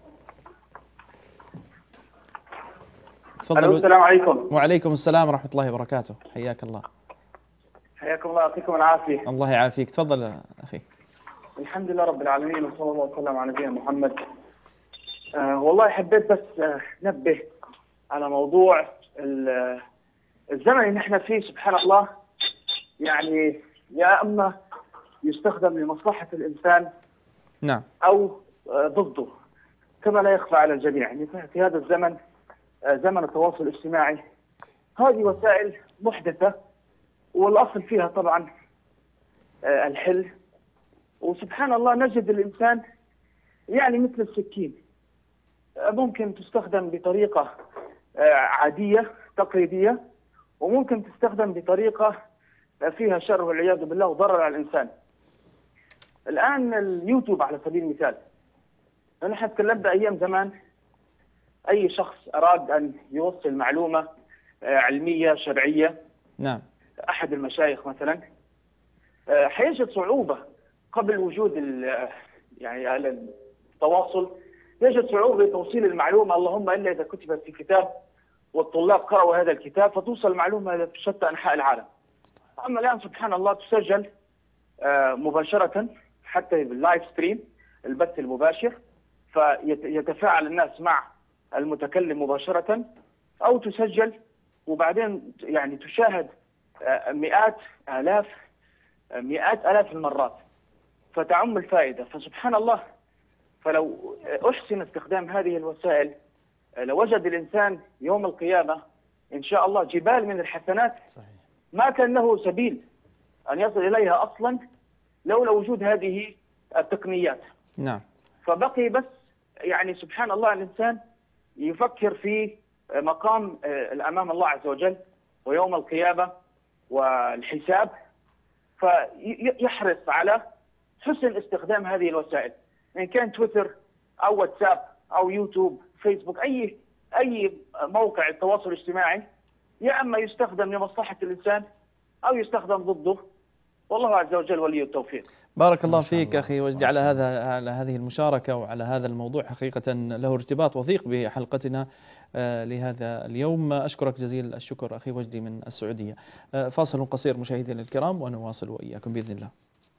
ألو السلام عليكم. وعليكم السلام ورحمة الله وبركاته، حياك الله. حياكم الله، يعطيكم العافية. الله يعافيك، تفضل أخي. الحمد لله رب العالمين، وصلى الله وسلم على نبينا محمد. آه والله حبيت بس آه نبه على موضوع الزمن اللي نحن فيه. سبحان الله، يعني يا أما يستخدم لمصلحة الإنسان نعم أو آه ضده، كما لا يخفى على الجميع. يعني في هذا الزمن زمن التواصل الاجتماعي هذه وسائل محدثة، والأصل فيها طبعا الحل. وسبحان الله نجد الإنسان يعني مثل السكين، ممكن تستخدم بطريقة عادية تقليدية، وممكن تستخدم بطريقة فيها شر والعياذ بالله وضرر على الإنسان. الآن اليوتيوب على سبيل المثال، نحن تكلمنا أيام زمان أي شخص أراد أن يوصل معلومة علمية شرعية، نعم، أحد المشايخ مثلا، حيجد صعوبة قبل وجود يعني التواصل يجد صعوبة في توصيل المعلومة، اللهم إلا إذا كتبت في كتاب والطلاب قرأوا هذا الكتاب فتوصل المعلومة في شتى أنحاء العالم. أما الآن سبحان الله تسجل مباشرة حتى باللايف ستريم، البث المباشر، فيتفاعل الناس مع المتكلم مباشرة، أو تسجل وبعدين يعني تشاهد مئات آلاف مئات آلاف المرات فتعم الفائدة. فسبحان الله، فلو أحسن استخدام هذه الوسائل لوجد الإنسان يوم القيامة إن شاء الله جبال من الحسنات ما كان له سبيل أن يصل إليها أصلا لولا وجود هذه التقنيات. نعم. فبقي بس يعني سبحان الله الإنسان يفكر في مقام الأمام الله عز وجل ويوم القيامة والحساب، فيحرص على حسن استخدام هذه الوسائل، إن كان تويتر أو واتساب أو يوتيوب فيسبوك، أي أي موقع التواصل الاجتماعي، يا أما يستخدم لمصلحة الإنسان أو يستخدم ضده، والله عز وجل ولي التوفيق. بارك الله فيك أخي وجدي على هذا على هذه المشاركة وعلى هذا الموضوع، حقيقة له ارتباط وثيق بحلقتنا لهذا اليوم. أشكرك جزيل الشكر أخي وجدي من السعودية. فاصل قصير مشاهدينا الكرام ونواصل وإياكم بإذن الله.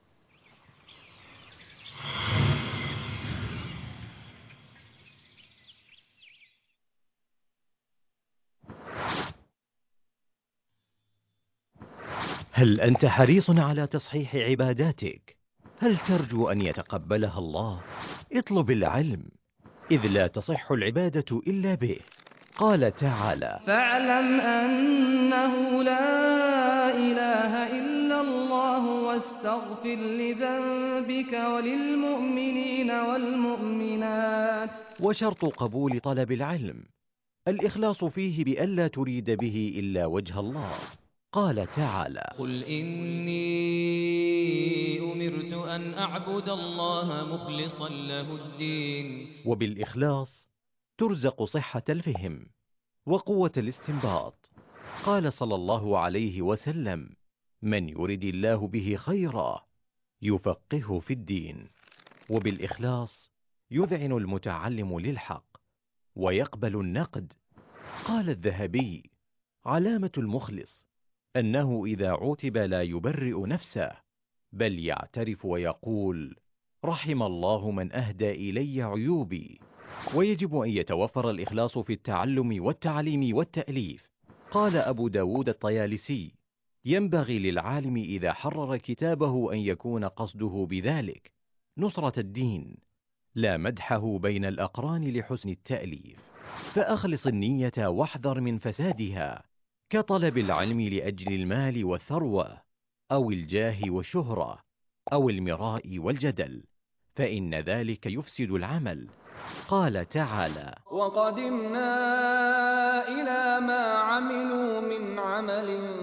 هل أنت حريص على تصحيح عباداتك؟ هل ترجو أن يتقبلها الله؟ اطلب العلم، إذ لا تصح العبادة إلا به. قال تعالى: فاعلم أنه لا إله إلا الله واستغفر لذنبك وللمؤمنين والمؤمنات. وشرط قبول طلب العلم الإخلاص فيه بألا تريد به إلا وجه الله. قال تعالى: قل إني أمرت أن أعبد الله مخلصا له الدين. وبالإخلاص ترزق صحة الفهم وقوة الاستنباط. قال صلى الله عليه وسلم: من يرد الله به خيرا يفقهه في الدين. وبالإخلاص يذعن المتعلم للحق ويقبل النقد. قال الذهبي: علامة المخلص أنه إذا عوتب لا يبرئ نفسه، بل يعترف ويقول: رحم الله من أهدى إلي عيوبي. ويجب أن يتوفر الإخلاص في التعلم والتعليم والتأليف. قال أبو داود الطيالسي: ينبغي للعالم إذا حرر كتابه أن يكون قصده بذلك نصرة الدين، لا مدحه بين الأقران لحسن التأليف. فأخلص النية واحذر من فسادها، كطلب العلم لأجل المال والثروة أو الجاه والشهرة أو المراء والجدل، فإن ذلك يفسد العمل. قال تعالى: وقدمنا إلى ما عملوا من عمل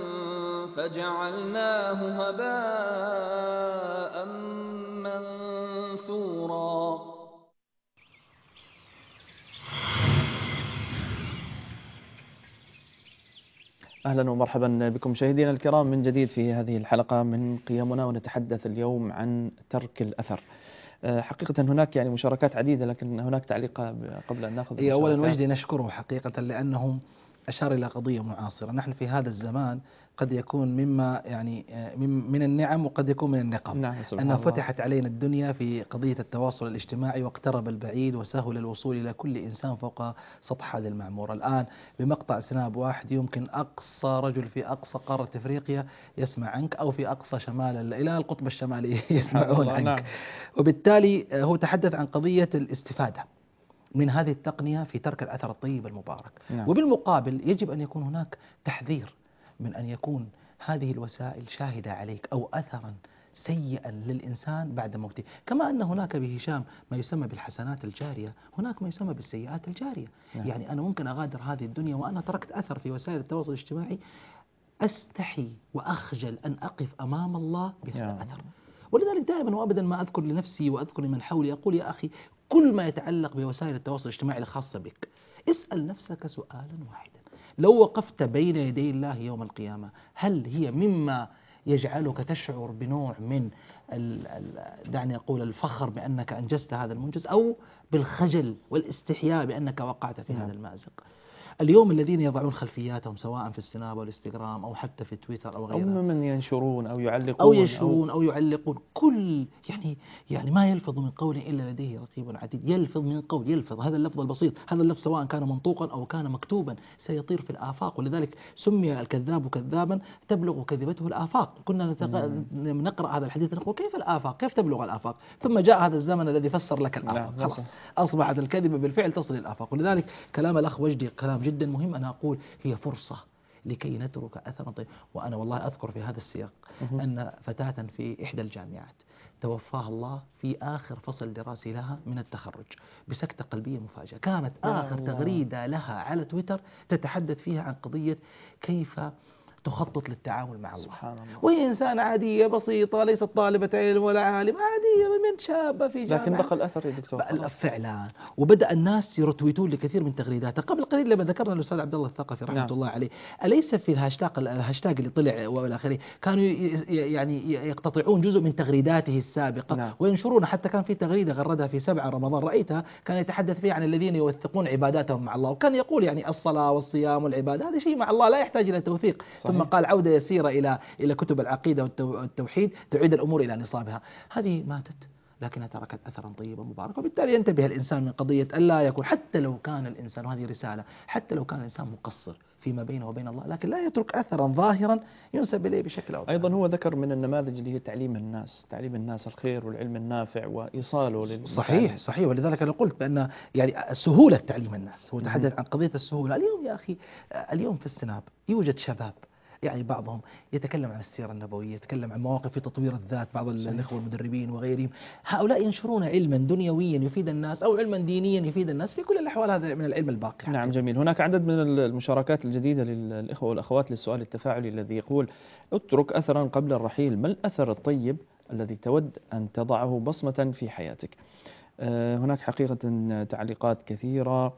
فجعلناه هباء منثورا. أهلا ومرحبا بكم مشاهدينا الكرام من جديد في هذه الحلقة من قيمنا، ونتحدث اليوم عن ترك الأثر. حقيقة هناك يعني مشاركات عديدة، لكن هناك تعليق قبل أن نأخذ المشاركات. أولا وجدي نشكره حقيقة لأنه أشار إلى قضية معاصرة. نحن في هذا الزمان قد يكون مما يعني من النعم وقد يكون من النقم، نعم أنه فتحت علينا الدنيا في قضية التواصل الاجتماعي واقترب البعيد وسهل الوصول إلى كل إنسان فوق سطح هذه المعمورة. الآن بمقطع سناب واحد يمكن أقصى رجل في أقصى قارة أفريقيا يسمع عنك، أو في أقصى شمال إلى القطب الشمالي يسمعون عنك. نعم. وبالتالي هو تحدث عن قضية الاستفادة من هذه التقنية في ترك الأثر الطيب المبارك. نعم. وبالمقابل يجب أن يكون هناك تحذير من أن يكون هذه الوسائل شاهدة عليك أو أثرا سيئا للإنسان بعد موته. كما أن هناك بهشام ما يسمى بالحسنات الجارية، هناك ما يسمى بالسيئات الجارية. نعم. يعني أنا ممكن أغادر هذه الدنيا وأنا تركت أثر في وسائل التواصل الاجتماعي، أستحي وأخجل أن أقف أمام الله بهذا نعم. الأثر. ولذلك دائما وأبدا ما أذكر لنفسي وأذكر لمن حولي، أقول يا أخي كل ما يتعلق بوسائل التواصل الاجتماعي الخاصة بك اسأل نفسك سؤالا واحدا: لو وقفت بين يدي الله يوم القيامة هل هي مما يجعلك تشعر بنوع من ال ال دعني أقول الفخر بأنك أنجزت هذا المنجز، أو بالخجل والاستحياء بأنك وقعت في هذا المأزق. اليوم الذين يضعون خلفياتهم سواء في السناب والإنستغرام أو حتى في تويتر أو غيرها، أو من ينشرون أو يعلقون أو ينشرون أو يعلقون، كل يعني يعني ما يلفظ من قول إلا لديه رقيب عتيد. يلفظ من قول، يلفظ هذا اللفظ البسيط، هذا اللفظ سواء كان منطوقا أو كان مكتوبا سيطير في الآفاق، ولذلك سمي الكذاب كذابا تبلغ كذبته الآفاق. كنا نتق... نقرأ هذا الحديث نقول كيف الآفاق، كيف تبلغ الآفاق؟ ثم جاء هذا الزمن الذي فسر لك الآفاق، خلاص أصبحت الكذبة بالفعل تصل الآفاق. ولذلك كلام الأخ وجدي كلام جدا مهم. أنا أقول هي فرصة لكي نترك أثرا طيب. وأنا والله أذكر في هذا السياق أن فتاة في إحدى الجامعات توفاها الله في آخر فصل دراسي لها من التخرج بسكتة قلبية مفاجئة. كانت آخر تغريدة لها على تويتر تتحدث فيها عن قضية كيف تخطط للتعامل مع الله. سبحان الله. وهي إنسانة عادية بسيطة، ليست طالبة علم ولا عالم، عادية من شابة في جامعة، لكن بقى الأثر يا دكتور فعلا. وبدأ الناس يرتويتون لكثير من تغريداتها. قبل قليل لما ذكرنا الأستاذ عبد الله الثقفي رحمة نعم. الله عليه، أليس في الهاشتاج الهاشتاج اللي طلع والى آخره كانوا يعني يقتطعون جزء من تغريداته السابقة نعم. وينشرون. حتى كان في تغريدة غردها في سبعة رمضان رأيتها، كان يتحدث فيها عن الذين يوثقون عباداتهم مع الله، وكان يقول يعني الصلاة والصيام والعبادة هذا شيء مع الله لا يحتاج إلى توثيق. ثم قال عودة يسيرة إلى إلى كتب العقيدة والتوحيد تعيد الأمور إلى نصابها. هذه ماتت لكنها تركت أثرا طيبا مباركا. وبالتالي ينتبه الإنسان من قضية ألا يكون، حتى لو كان الإنسان، وهذه رسالة، حتى لو كان الإنسان مقصر فيما بينه وبين الله، لكن لا يترك أثرا ظاهرا ينسب إليه بشكل أو بآخر. أيضا هو ذكر من النماذج اللي هي تعليم الناس، تعليم الناس الخير والعلم النافع وإيصاله للمتعلم. صحيح صحيح. ولذلك أنا قلت بأن يعني سهولة تعليم الناس، هو تحدث عن قضية السهولة. اليوم يا أخي، اليوم في السناب يوجد شباب يعني بعضهم يتكلم عن السيرة النبوية، يتكلم عن مواقف في تطوير الذات، بعض الإخوة المدربين وغيرهم، هؤلاء ينشرون علما دنيويا يفيد الناس أو علما دينيا يفيد الناس. في كل الأحوال هذا من العلم الباقي. نعم جميل. هناك عدد من المشاركات الجديدة للإخوة والأخوات للسؤال التفاعلي الذي يقول: اترك أثرا قبل الرحيل، ما الأثر الطيب الذي تود أن تضعه بصمة في حياتك؟ آه هناك حقيقة تعليقات كثيرة.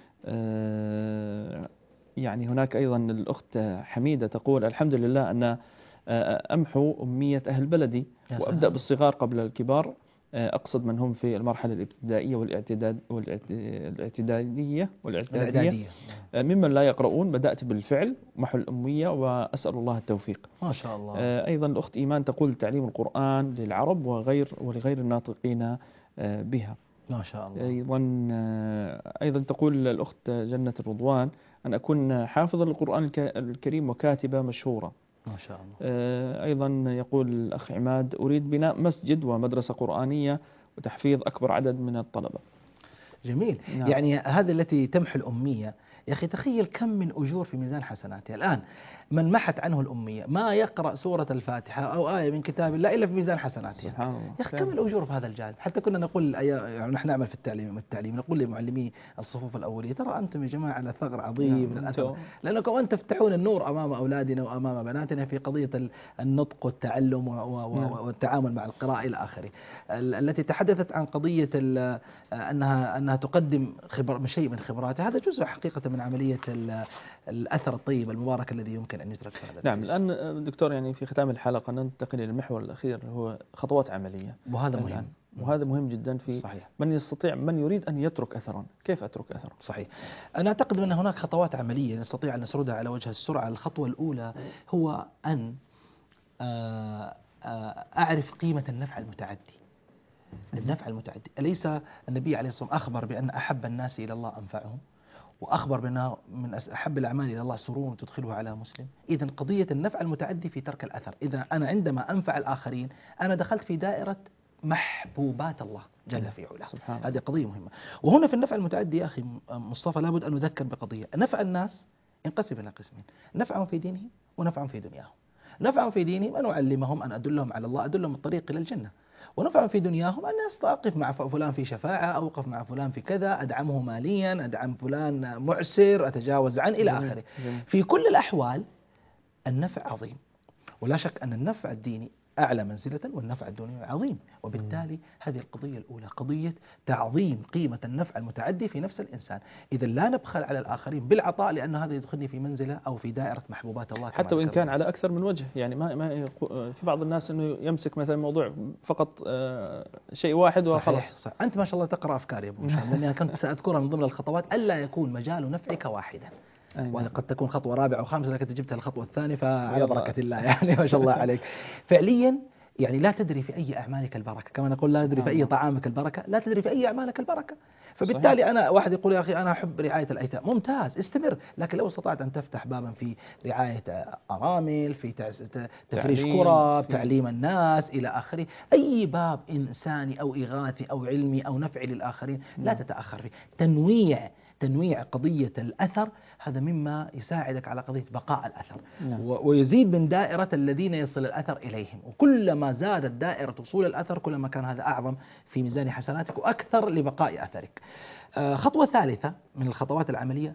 آه يعني هناك أيضا الأخت حميدة تقول: الحمد لله أن أمحو أمية أهل بلدي وأبدأ بالصغار قبل الكبار، أقصد من هم في المرحلة الابتدائية والاعتداد والاعتدادية والاعتدادية ممن لا يقرؤون. بدأت بالفعل محو الأمية وأسأل الله التوفيق. ما شاء الله. أيضا الأخت إيمان تقول: تعليم القرآن للعرب وغير ولغير الناطقين بها. ما شاء الله. أيضا أيضا تقول الأخت جنة الرضوان: أن أكون حافظا للقرآن الكريم وكاتبة مشهورة. ما شاء الله. أيضا يقول الأخ عماد: أريد بناء مسجد ومدرسة قرآنية وتحفيظ أكبر عدد من الطلبة. جميل. نعم. يعني هذه التي تمحو الأمية، يا أخي تخيل كم من أجور في ميزان حسناتها. الآن من محت عنه الأمية ما يقرأ سورة الفاتحة أو آية من كتاب الله إلا في ميزان حسناتها. سبحان الله. يا أخي كم الأجور في هذا الجانب. حتى كنا نقول يعني نحن نعمل في التعليم التعليم نقول لمعلمي الصفوف الأولية: ترى أنتم يا جماعة على ثغر عظيم من الأثر، لأنكم أنتم تفتحون النور أمام أولادنا وأمام بناتنا في قضية النطق والتعلم والتعامل مع القراءة إلى آخره، التي تحدثت عن قضية أنها أنها تقدم خبر شيء من خبراتها. هذا جزء حقيقة من عملية الأثر الطيب المبارك الذي يمكن أن يترك. نعم. الآن دكتور يعني في ختام الحلقة ننتقل إلى المحور الأخير، هو خطوات عملية، وهذا مهم وهذا مهم جدا في صحيح. من يستطيع من يريد أن يترك أثرا، كيف أترك أثرا؟ صحيح. أنا أعتقد أن هناك خطوات عملية نستطيع أن نسردها على وجه السرعة. الخطوة الأولى هو أن أعرف قيمة النفع المتعدي. النفع المتعدي، أليس النبي عليه الصلاة والسلام أخبر بأن أحب الناس إلى الله أنفعهم، وأخبر بأنه من أحب الأعمال إلى الله سرور تدخله على مسلم؟ إذن قضية النفع المتعدي في ترك الأثر. إذا أنا عندما أنفع الآخرين أنا دخلت في دائرة محبوبات الله جل في علاه. هذه قضية مهمة. وهنا في النفع المتعدي يا أخي مصطفى لابد أن نذكر بقضية: نفع الناس ينقسم إلى قسمين: نفعهم في دينهم ونفعهم في دنياهم. نفعهم في دينهم أن أعلمهم، أن أدلهم على الله، أدلهم الطريق إلى الجنة. ونفعهم في دنياهم أن أقف مع فلان في شفاعة، أو أوقف مع فلان في كذا، أدعمه ماليا، أدعم فلان معسر، أتجاوز عنه إلى آخره. في كل الأحوال النفع عظيم، ولا شك أن النفع الديني أعلى منزلة والنفع الدنيوي عظيم. وبالتالي هذه القضية الأولى قضية تعظيم قيمة النفع المتعدي في نفس الإنسان. إذا لا نبخل على الآخرين بالعطاء، لأن هذا يدخلني في منزلة أو في دائرة محبوبات الله حتى وإن تبارك كان وتعالى. على أكثر من وجه. يعني ما ما يقو- في بعض الناس إنه يمسك مثلا موضوع فقط آه، شيء واحد صحيح وخلاص. صح. أنت ما شاء الله تقرأ أفكاري يا أبو هشام، لأني كنت سأذكرها من ضمن الخطوات، ألا يكون مجال نفعك واحدا. أي نعم. وهذه قد تكون خطوة رابعة وخامسة، لكن جبتها الخطوة الثانية فعلى يلا. بركة الله يعني ما شاء الله عليك. فعليا يعني لا تدري في أي أعمالك البركة، كما نقول لا تدري في أي طعامك البركة، لا تدري في أي أعمالك البركة. فبالتالي صحيح. أنا واحد يقول يا أخي أنا أحب رعاية الأيتام، ممتاز استمر، لكن لو استطعت أن تفتح بابا في رعاية أرامل، في تفريش كرة، في تعليم الناس إلى آخره، أي باب إنساني أو إغاثي أو علمي أو نفعي للآخرين لا تتأخر فيه. تنويع تنويع قضية الأثر هذا مما يساعدك على قضية بقاء الأثر. نعم. ويزيد من دائرة الذين يصل الأثر إليهم، وكلما زادت دائرة وصول الأثر كلما كان هذا أعظم في ميزان حسناتك وأكثر لبقاء أثرك. آه خطوة ثالثة من الخطوات العملية،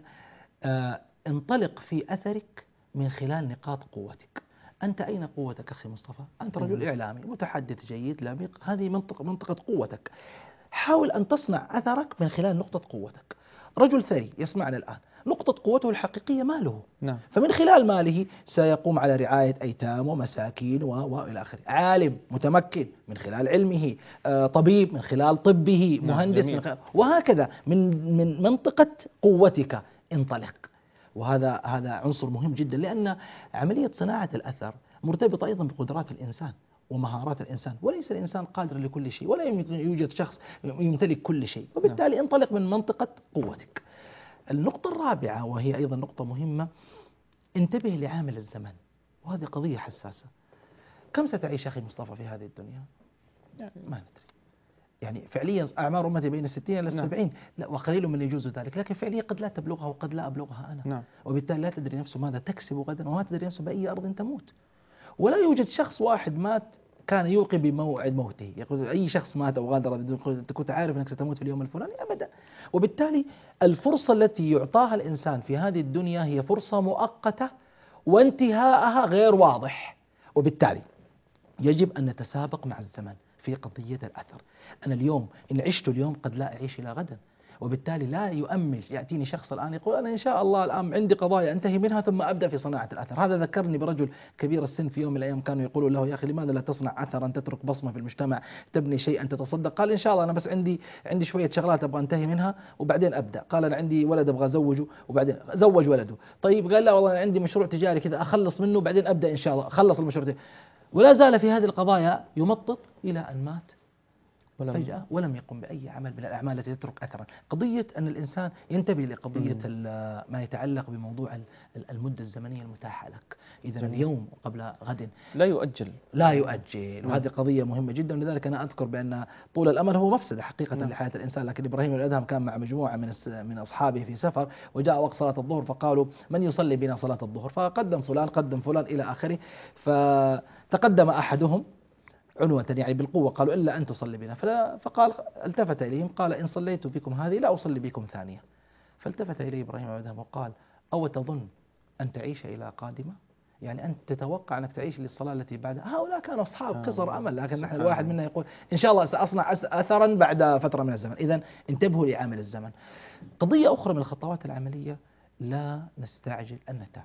آه انطلق في أثرك من خلال نقاط قوتك. أنت أين قوتك أخي مصطفى؟ أنت رجل إعلامي متحدث جيد لبق، هذه منطقة منطقة قوتك. حاول أن تصنع أثرك من خلال نقطة قوتك. رجل ثري يسمعنا الآن، نقطة قوته الحقيقية ماله. نعم. فمن خلال ماله سيقوم على رعاية أيتام ومساكين وإلى آخره. عالم متمكن من خلال علمه، آه طبيب من خلال طبه، نعم. مهندس من خلال، وهكذا من من منطقة قوتك انطلق. وهذا هذا عنصر مهم جدا، لأن عملية صناعة الأثر مرتبطة أيضا بقدرات الإنسان ومهارات الإنسان، وليس الإنسان قادر لكل شيء، ولا يوجد شخص يمتلك كل شيء، وبالتالي انطلق من منطقة قوتك. النقطة الرابعة وهي أيضا نقطة مهمة، انتبه لعامل الزمن، وهذه قضية حساسة. كم ستعيش أخي مصطفى في هذه الدنيا؟ ما ندري. يعني فعليا أعمار أمتي بين الستين إلى السبعين، لا وقليل من يجوز ذلك، لكن فعليا قد لا تبلغها وقد لا أبلغها أنا. نعم. وبالتالي لا تدري نفسه ماذا تكسب غدا، وما تدري نفسه بأي أرض تموت. ولا يوجد شخص واحد مات كان يوقي بموعد موته، يقول أي شخص مات أو غادر أنت كنت عارف أنك ستموت في اليوم الفلاني أبدا. وبالتالي الفرصة التي يعطاها الإنسان في هذه الدنيا هي فرصة مؤقتة وانتهاءها غير واضح، وبالتالي يجب أن نتسابق مع الزمن في قضية الأثر. أنا اليوم إن عشت اليوم قد لا أعيش إلى غدا، وبالتالي لا يؤمل يأتيني شخص الآن يقول أنا إن شاء الله الآن عندي قضايا أنتهي منها ثم أبدأ في صناعة الأثر. هذا ذكرني برجل كبير السن في يوم من الأيام كانوا يقولوا له يا أخي لماذا لا تصنع أثرا تترك بصمة في المجتمع، تبني شيئا تتصدق؟ قال إن شاء الله أنا بس عندي عندي شوية شغلات أبغى أنتهي منها وبعدين أبدأ. قال أنا عندي ولد أبغى أزوجه وبعدين زوج ولده. طيب قال لا والله أنا عندي مشروع تجاري كذا أخلص منه وبعدين أبدأ إن شاء الله. خلص المشروع تجاري. ولا زال في هذه القضايا يمطط إلى أن مات ولم فجأة ولم يقم بأي عمل من الأعمال التي تترك أثرا. قضية أن الإنسان ينتبه لقضية ما يتعلق بموضوع المدة الزمنية المتاحة لك. إذا اليوم قبل غد لا يؤجل لا يؤجل، وهذه قضية مهمة جدا. ولذلك أنا أذكر بأن طول الأمل هو مفسدة حقيقة نعم. لحياة الإنسان. لكن إبراهيم الأدهم كان مع مجموعة من من أصحابه في سفر، وجاء وقت صلاة الظهر فقالوا من يصلي بنا صلاة الظهر؟ فقدم فلان قدم فلان إلى آخره. فتقدم أحدهم عنوة يعني بالقوة، قالوا إلا أن تصلي بنا. فقال التفت إليهم قال إن صليت بكم هذه لا أصلي بكم ثانية. فالتفت إليه إبراهيم الأدهم وقال أو تظن أن تعيش إلى قادمة؟ يعني أنت تتوقع أنك تعيش للصلاة التي بعدها؟ هؤلاء كانوا أصحاب قصر أمل، لكن نحن الواحد منا يقول إن شاء الله سأصنع أثرا بعد فترة من الزمن. إذن انتبهوا لعامل الزمن. قضية أخرى من الخطوات العملية، لا نستعجل النتائج.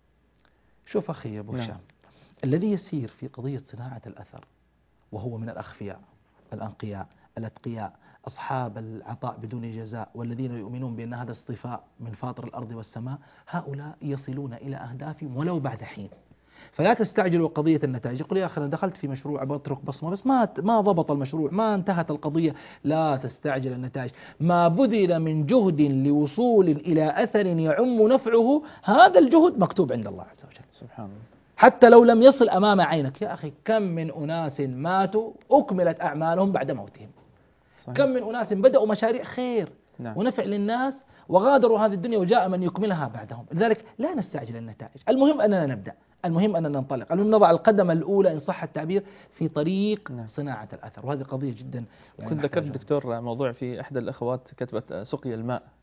شوف أخي أبو هشام، الذي يسير في قضية صناعة الأثر وهو من الأخفياء الأنقياء الأتقياء أصحاب العطاء بدون جزاء، والذين يؤمنون بأن هذا اصطفاء من فاطر الأرض والسماء، هؤلاء يصلون إلى أهدافهم ولو بعد حين. فلا تستعجلوا قضية النتائج. يقول يا أخي أنا دخلت في مشروع بترك بصمة بس ما ما ضبط المشروع، ما انتهت القضية. لا تستعجل النتائج. ما بذل من جهد لوصول إلى أثر يعم نفعه، هذا الجهد مكتوب عند الله عز وجل سبحان الله، حتى لو لم يصل أمام عينك. يا أخي كم من أناس ماتوا أكملت أعمالهم بعد موتهم. صحيح. كم من أناس بدأوا مشاريع خير نعم. ونفع للناس وغادروا هذه الدنيا وجاء من يكملها بعدهم. لذلك لا نستعجل النتائج، المهم أننا نبدأ، المهم أننا ننطلق، المهم نضع القدم الأولى إن صح التعبير في طريق نعم. صناعة الأثر. وهذه قضية جدا يعني كنت ذكرت دكتور موضوع في إحدى الأخوات كتبت سقي الماء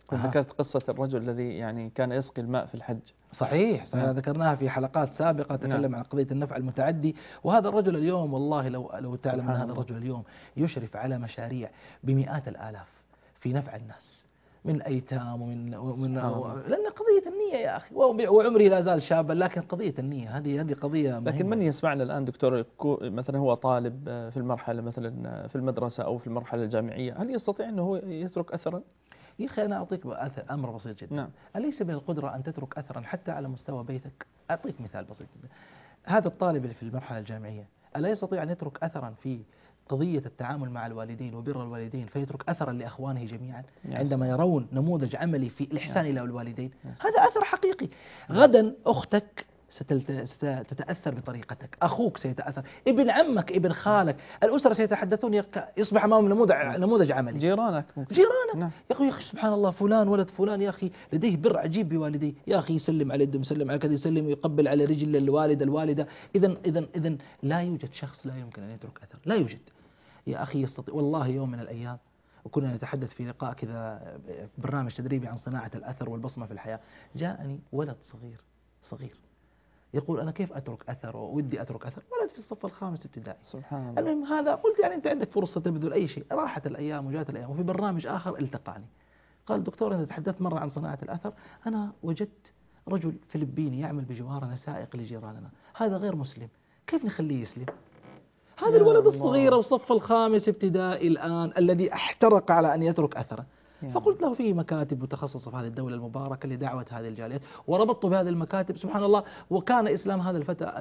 كنت ذكرت قصة الرجل الذي يعني كان يسقي الماء في الحج. صحيح، نعم. ذكرناها في حلقات سابقة، تكلم نعم. عن قضية النفع المتعدي. وهذا الرجل اليوم والله لو لو تعلم أن سبحان هذا الله. الرجل اليوم يشرف على مشاريع بمئات الآلاف في نفع الناس من أيتام ومن ومن سبحان الله. لأن قضية النية يا أخي، وعمري لا زال شابا، لكن قضية النية هذه هذه قضية مهمة. لكن من يسمعنا الآن دكتور يكو- مثلا هو طالب في المرحلة مثلا في المدرسة أو في المرحلة الجامعية، هل يستطيع أنه هو يترك أثرا؟ يا أخي أنا أعطيك أثر أمر بسيط جدا. نعم. أليس من القدرة أن تترك أثرا حتى على مستوى بيتك؟ أعطيك مثال بسيط جدا. هذا الطالب اللي في المرحلة الجامعية ألا يستطيع أن يترك أثرا في قضية التعامل مع الوالدين وبر الوالدين، فيترك أثرا لأخوانه جميعا عندما يرون نموذج عملي في الإحسان إلى الوالدين؟ هذا أثر حقيقي. غدا أختك ستلت- ستتأثر بطريقتك، أخوك سيتأثر، ابن عمك، ابن خالك، الأسرة سيتحدثون، يق- يصبح أمام نموذج نموذج عملي. جيرانك ممكن. جيرانك نعم. يا أخي يا أخي سبحان الله، فلان ولد فلان يا أخي لديه بر عجيب بوالديه، يا أخي يسلم على يدهم، يسلم على كذا، يسلم ويقبل على رجل الوالد الوالدة. إذا إذا إذا لا يوجد شخص لا يمكن أن يترك أثر، لا يوجد يا أخي يستطيع. والله يوم من الأيام وكنا نتحدث في لقاء كذا في برنامج تدريبي عن صناعة الأثر والبصمة في الحياة، جاءني ولد صغير صغير يقول أنا كيف أترك أثر ودي أترك أثر، ولد في الصف الخامس ابتدائي. سبحان الله. المهم هذا قلت يعني أنت عندك فرصة تبذل أي شيء. راحت الأيام وجاءت الأيام، وفي برنامج آخر التقاني قال دكتور أنت تحدثت مرة عن صناعة الأثر، أنا وجدت رجل فلبيني يعمل بجوارنا سائق لجيراننا، هذا غير مسلم، كيف نخليه يسلم؟ هذا الولد الصغير وصف الخامس ابتدائي الآن الذي احترق على أن يترك أثره. فقلت له في مكاتب متخصصة في هذه الدولة المباركة لدعوة هذه الجاليات، وربطت بهذه المكاتب سبحان الله، وكان إسلام هذا الفتى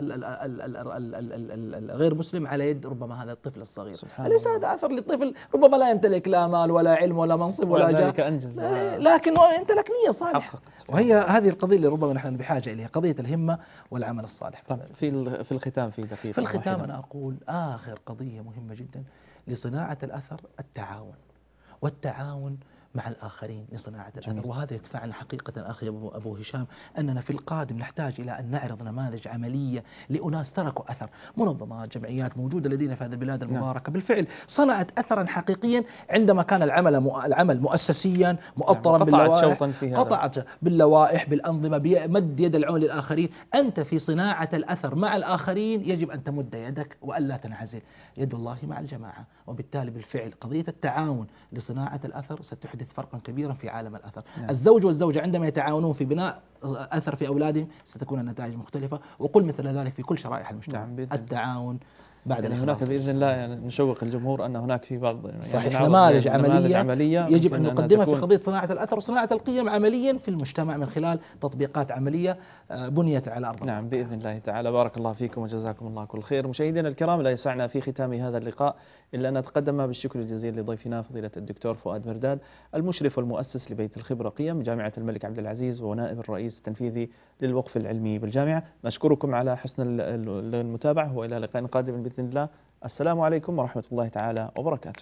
الغير مسلم على يد ربما هذا الطفل الصغير. أليس هذا أثر للطفل ربما لا يمتلك لا مال ولا علم ولا منصب ولا جاه، لكن أنت لك نية صالحة. وهي هذه القضية اللي ربما نحن بحاجة إليها، قضية الهمة والعمل الصالح. في في الختام في دقيقة في الختام أنا أقول آخر قضية مهمة جدا لصناعة الأثر التعاون، والتعاون مع الآخرين لصناعة الأثر. وهذا يدفعنا حقيقة أخي أبو, أبو هشام أننا في القادم نحتاج إلى أن نعرض نماذج عملية لأناس تركوا أثر، منظمات جمعيات موجودة لدينا في هذه البلاد المباركة بالفعل صنعت أثرا حقيقيا عندما كان العمل العمل مؤسسيا مؤطرا باللوائح، قطعت باللوائح بالأنظمة بمد يد العون للآخرين. أنت في صناعة الأثر مع الآخرين يجب أن تمد يدك وألا تنعزل، يد الله مع الجماعة. وبالتالي بالفعل قضية التعاون لصناعة الأثر ستحدث فرقا كبيرا في عالم الأثر. نعم. الزوج والزوجة عندما يتعاونون في بناء أثر في أولادهم ستكون النتائج مختلفة، وقل مثل ذلك في كل شرائح المجتمع. نعم. التعاون بعد يعني هناك بإذن الله يعني نشوق الجمهور أن هناك في بعض يعني صحيح نماذج عملية, عملية يجب أن نقدمها في قضية صناعة الأثر وصناعة القيم عمليا في المجتمع من خلال تطبيقات عملية بنيت على أرض. نعم بإذن الله تعالى. بارك الله فيكم وجزاكم الله كل خير. مشاهدينا الكرام، لا يسعنا في ختام هذا اللقاء إلا أن نتقدم بالشكر الجزيل لضيفنا فضيلة الدكتور فؤاد برداد، المشرف والمؤسس لبيت الخبرة قيم جامعة الملك عبد العزيز ونائب الرئيس التنفيذي للوقف العلمي بالجامعة. نشكركم على حسن المتابعة وإلى لقاء قادم بإذن الله. السلام عليكم ورحمة الله تعالى وبركاته.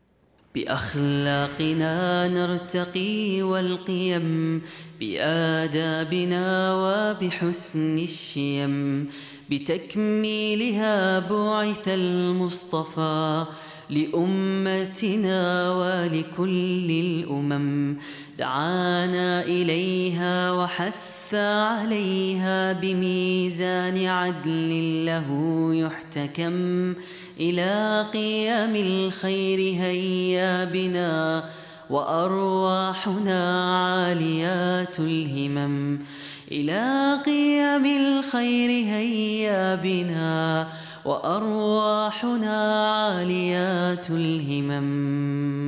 بأخلاقنا نرتقي والقيم، بآدابنا وبحسن الشيم، بتكميلها بعث المصطفى لأمتنا ولكل الأمم، دعانا إليها وحث عليها بميزان عدل له يحتكم، إلى قيام الخير هيا بنا وأرواحنا عاليات الهمم، إلى قيام الخير هيا بنا وأرواحنا عاليات الهمم.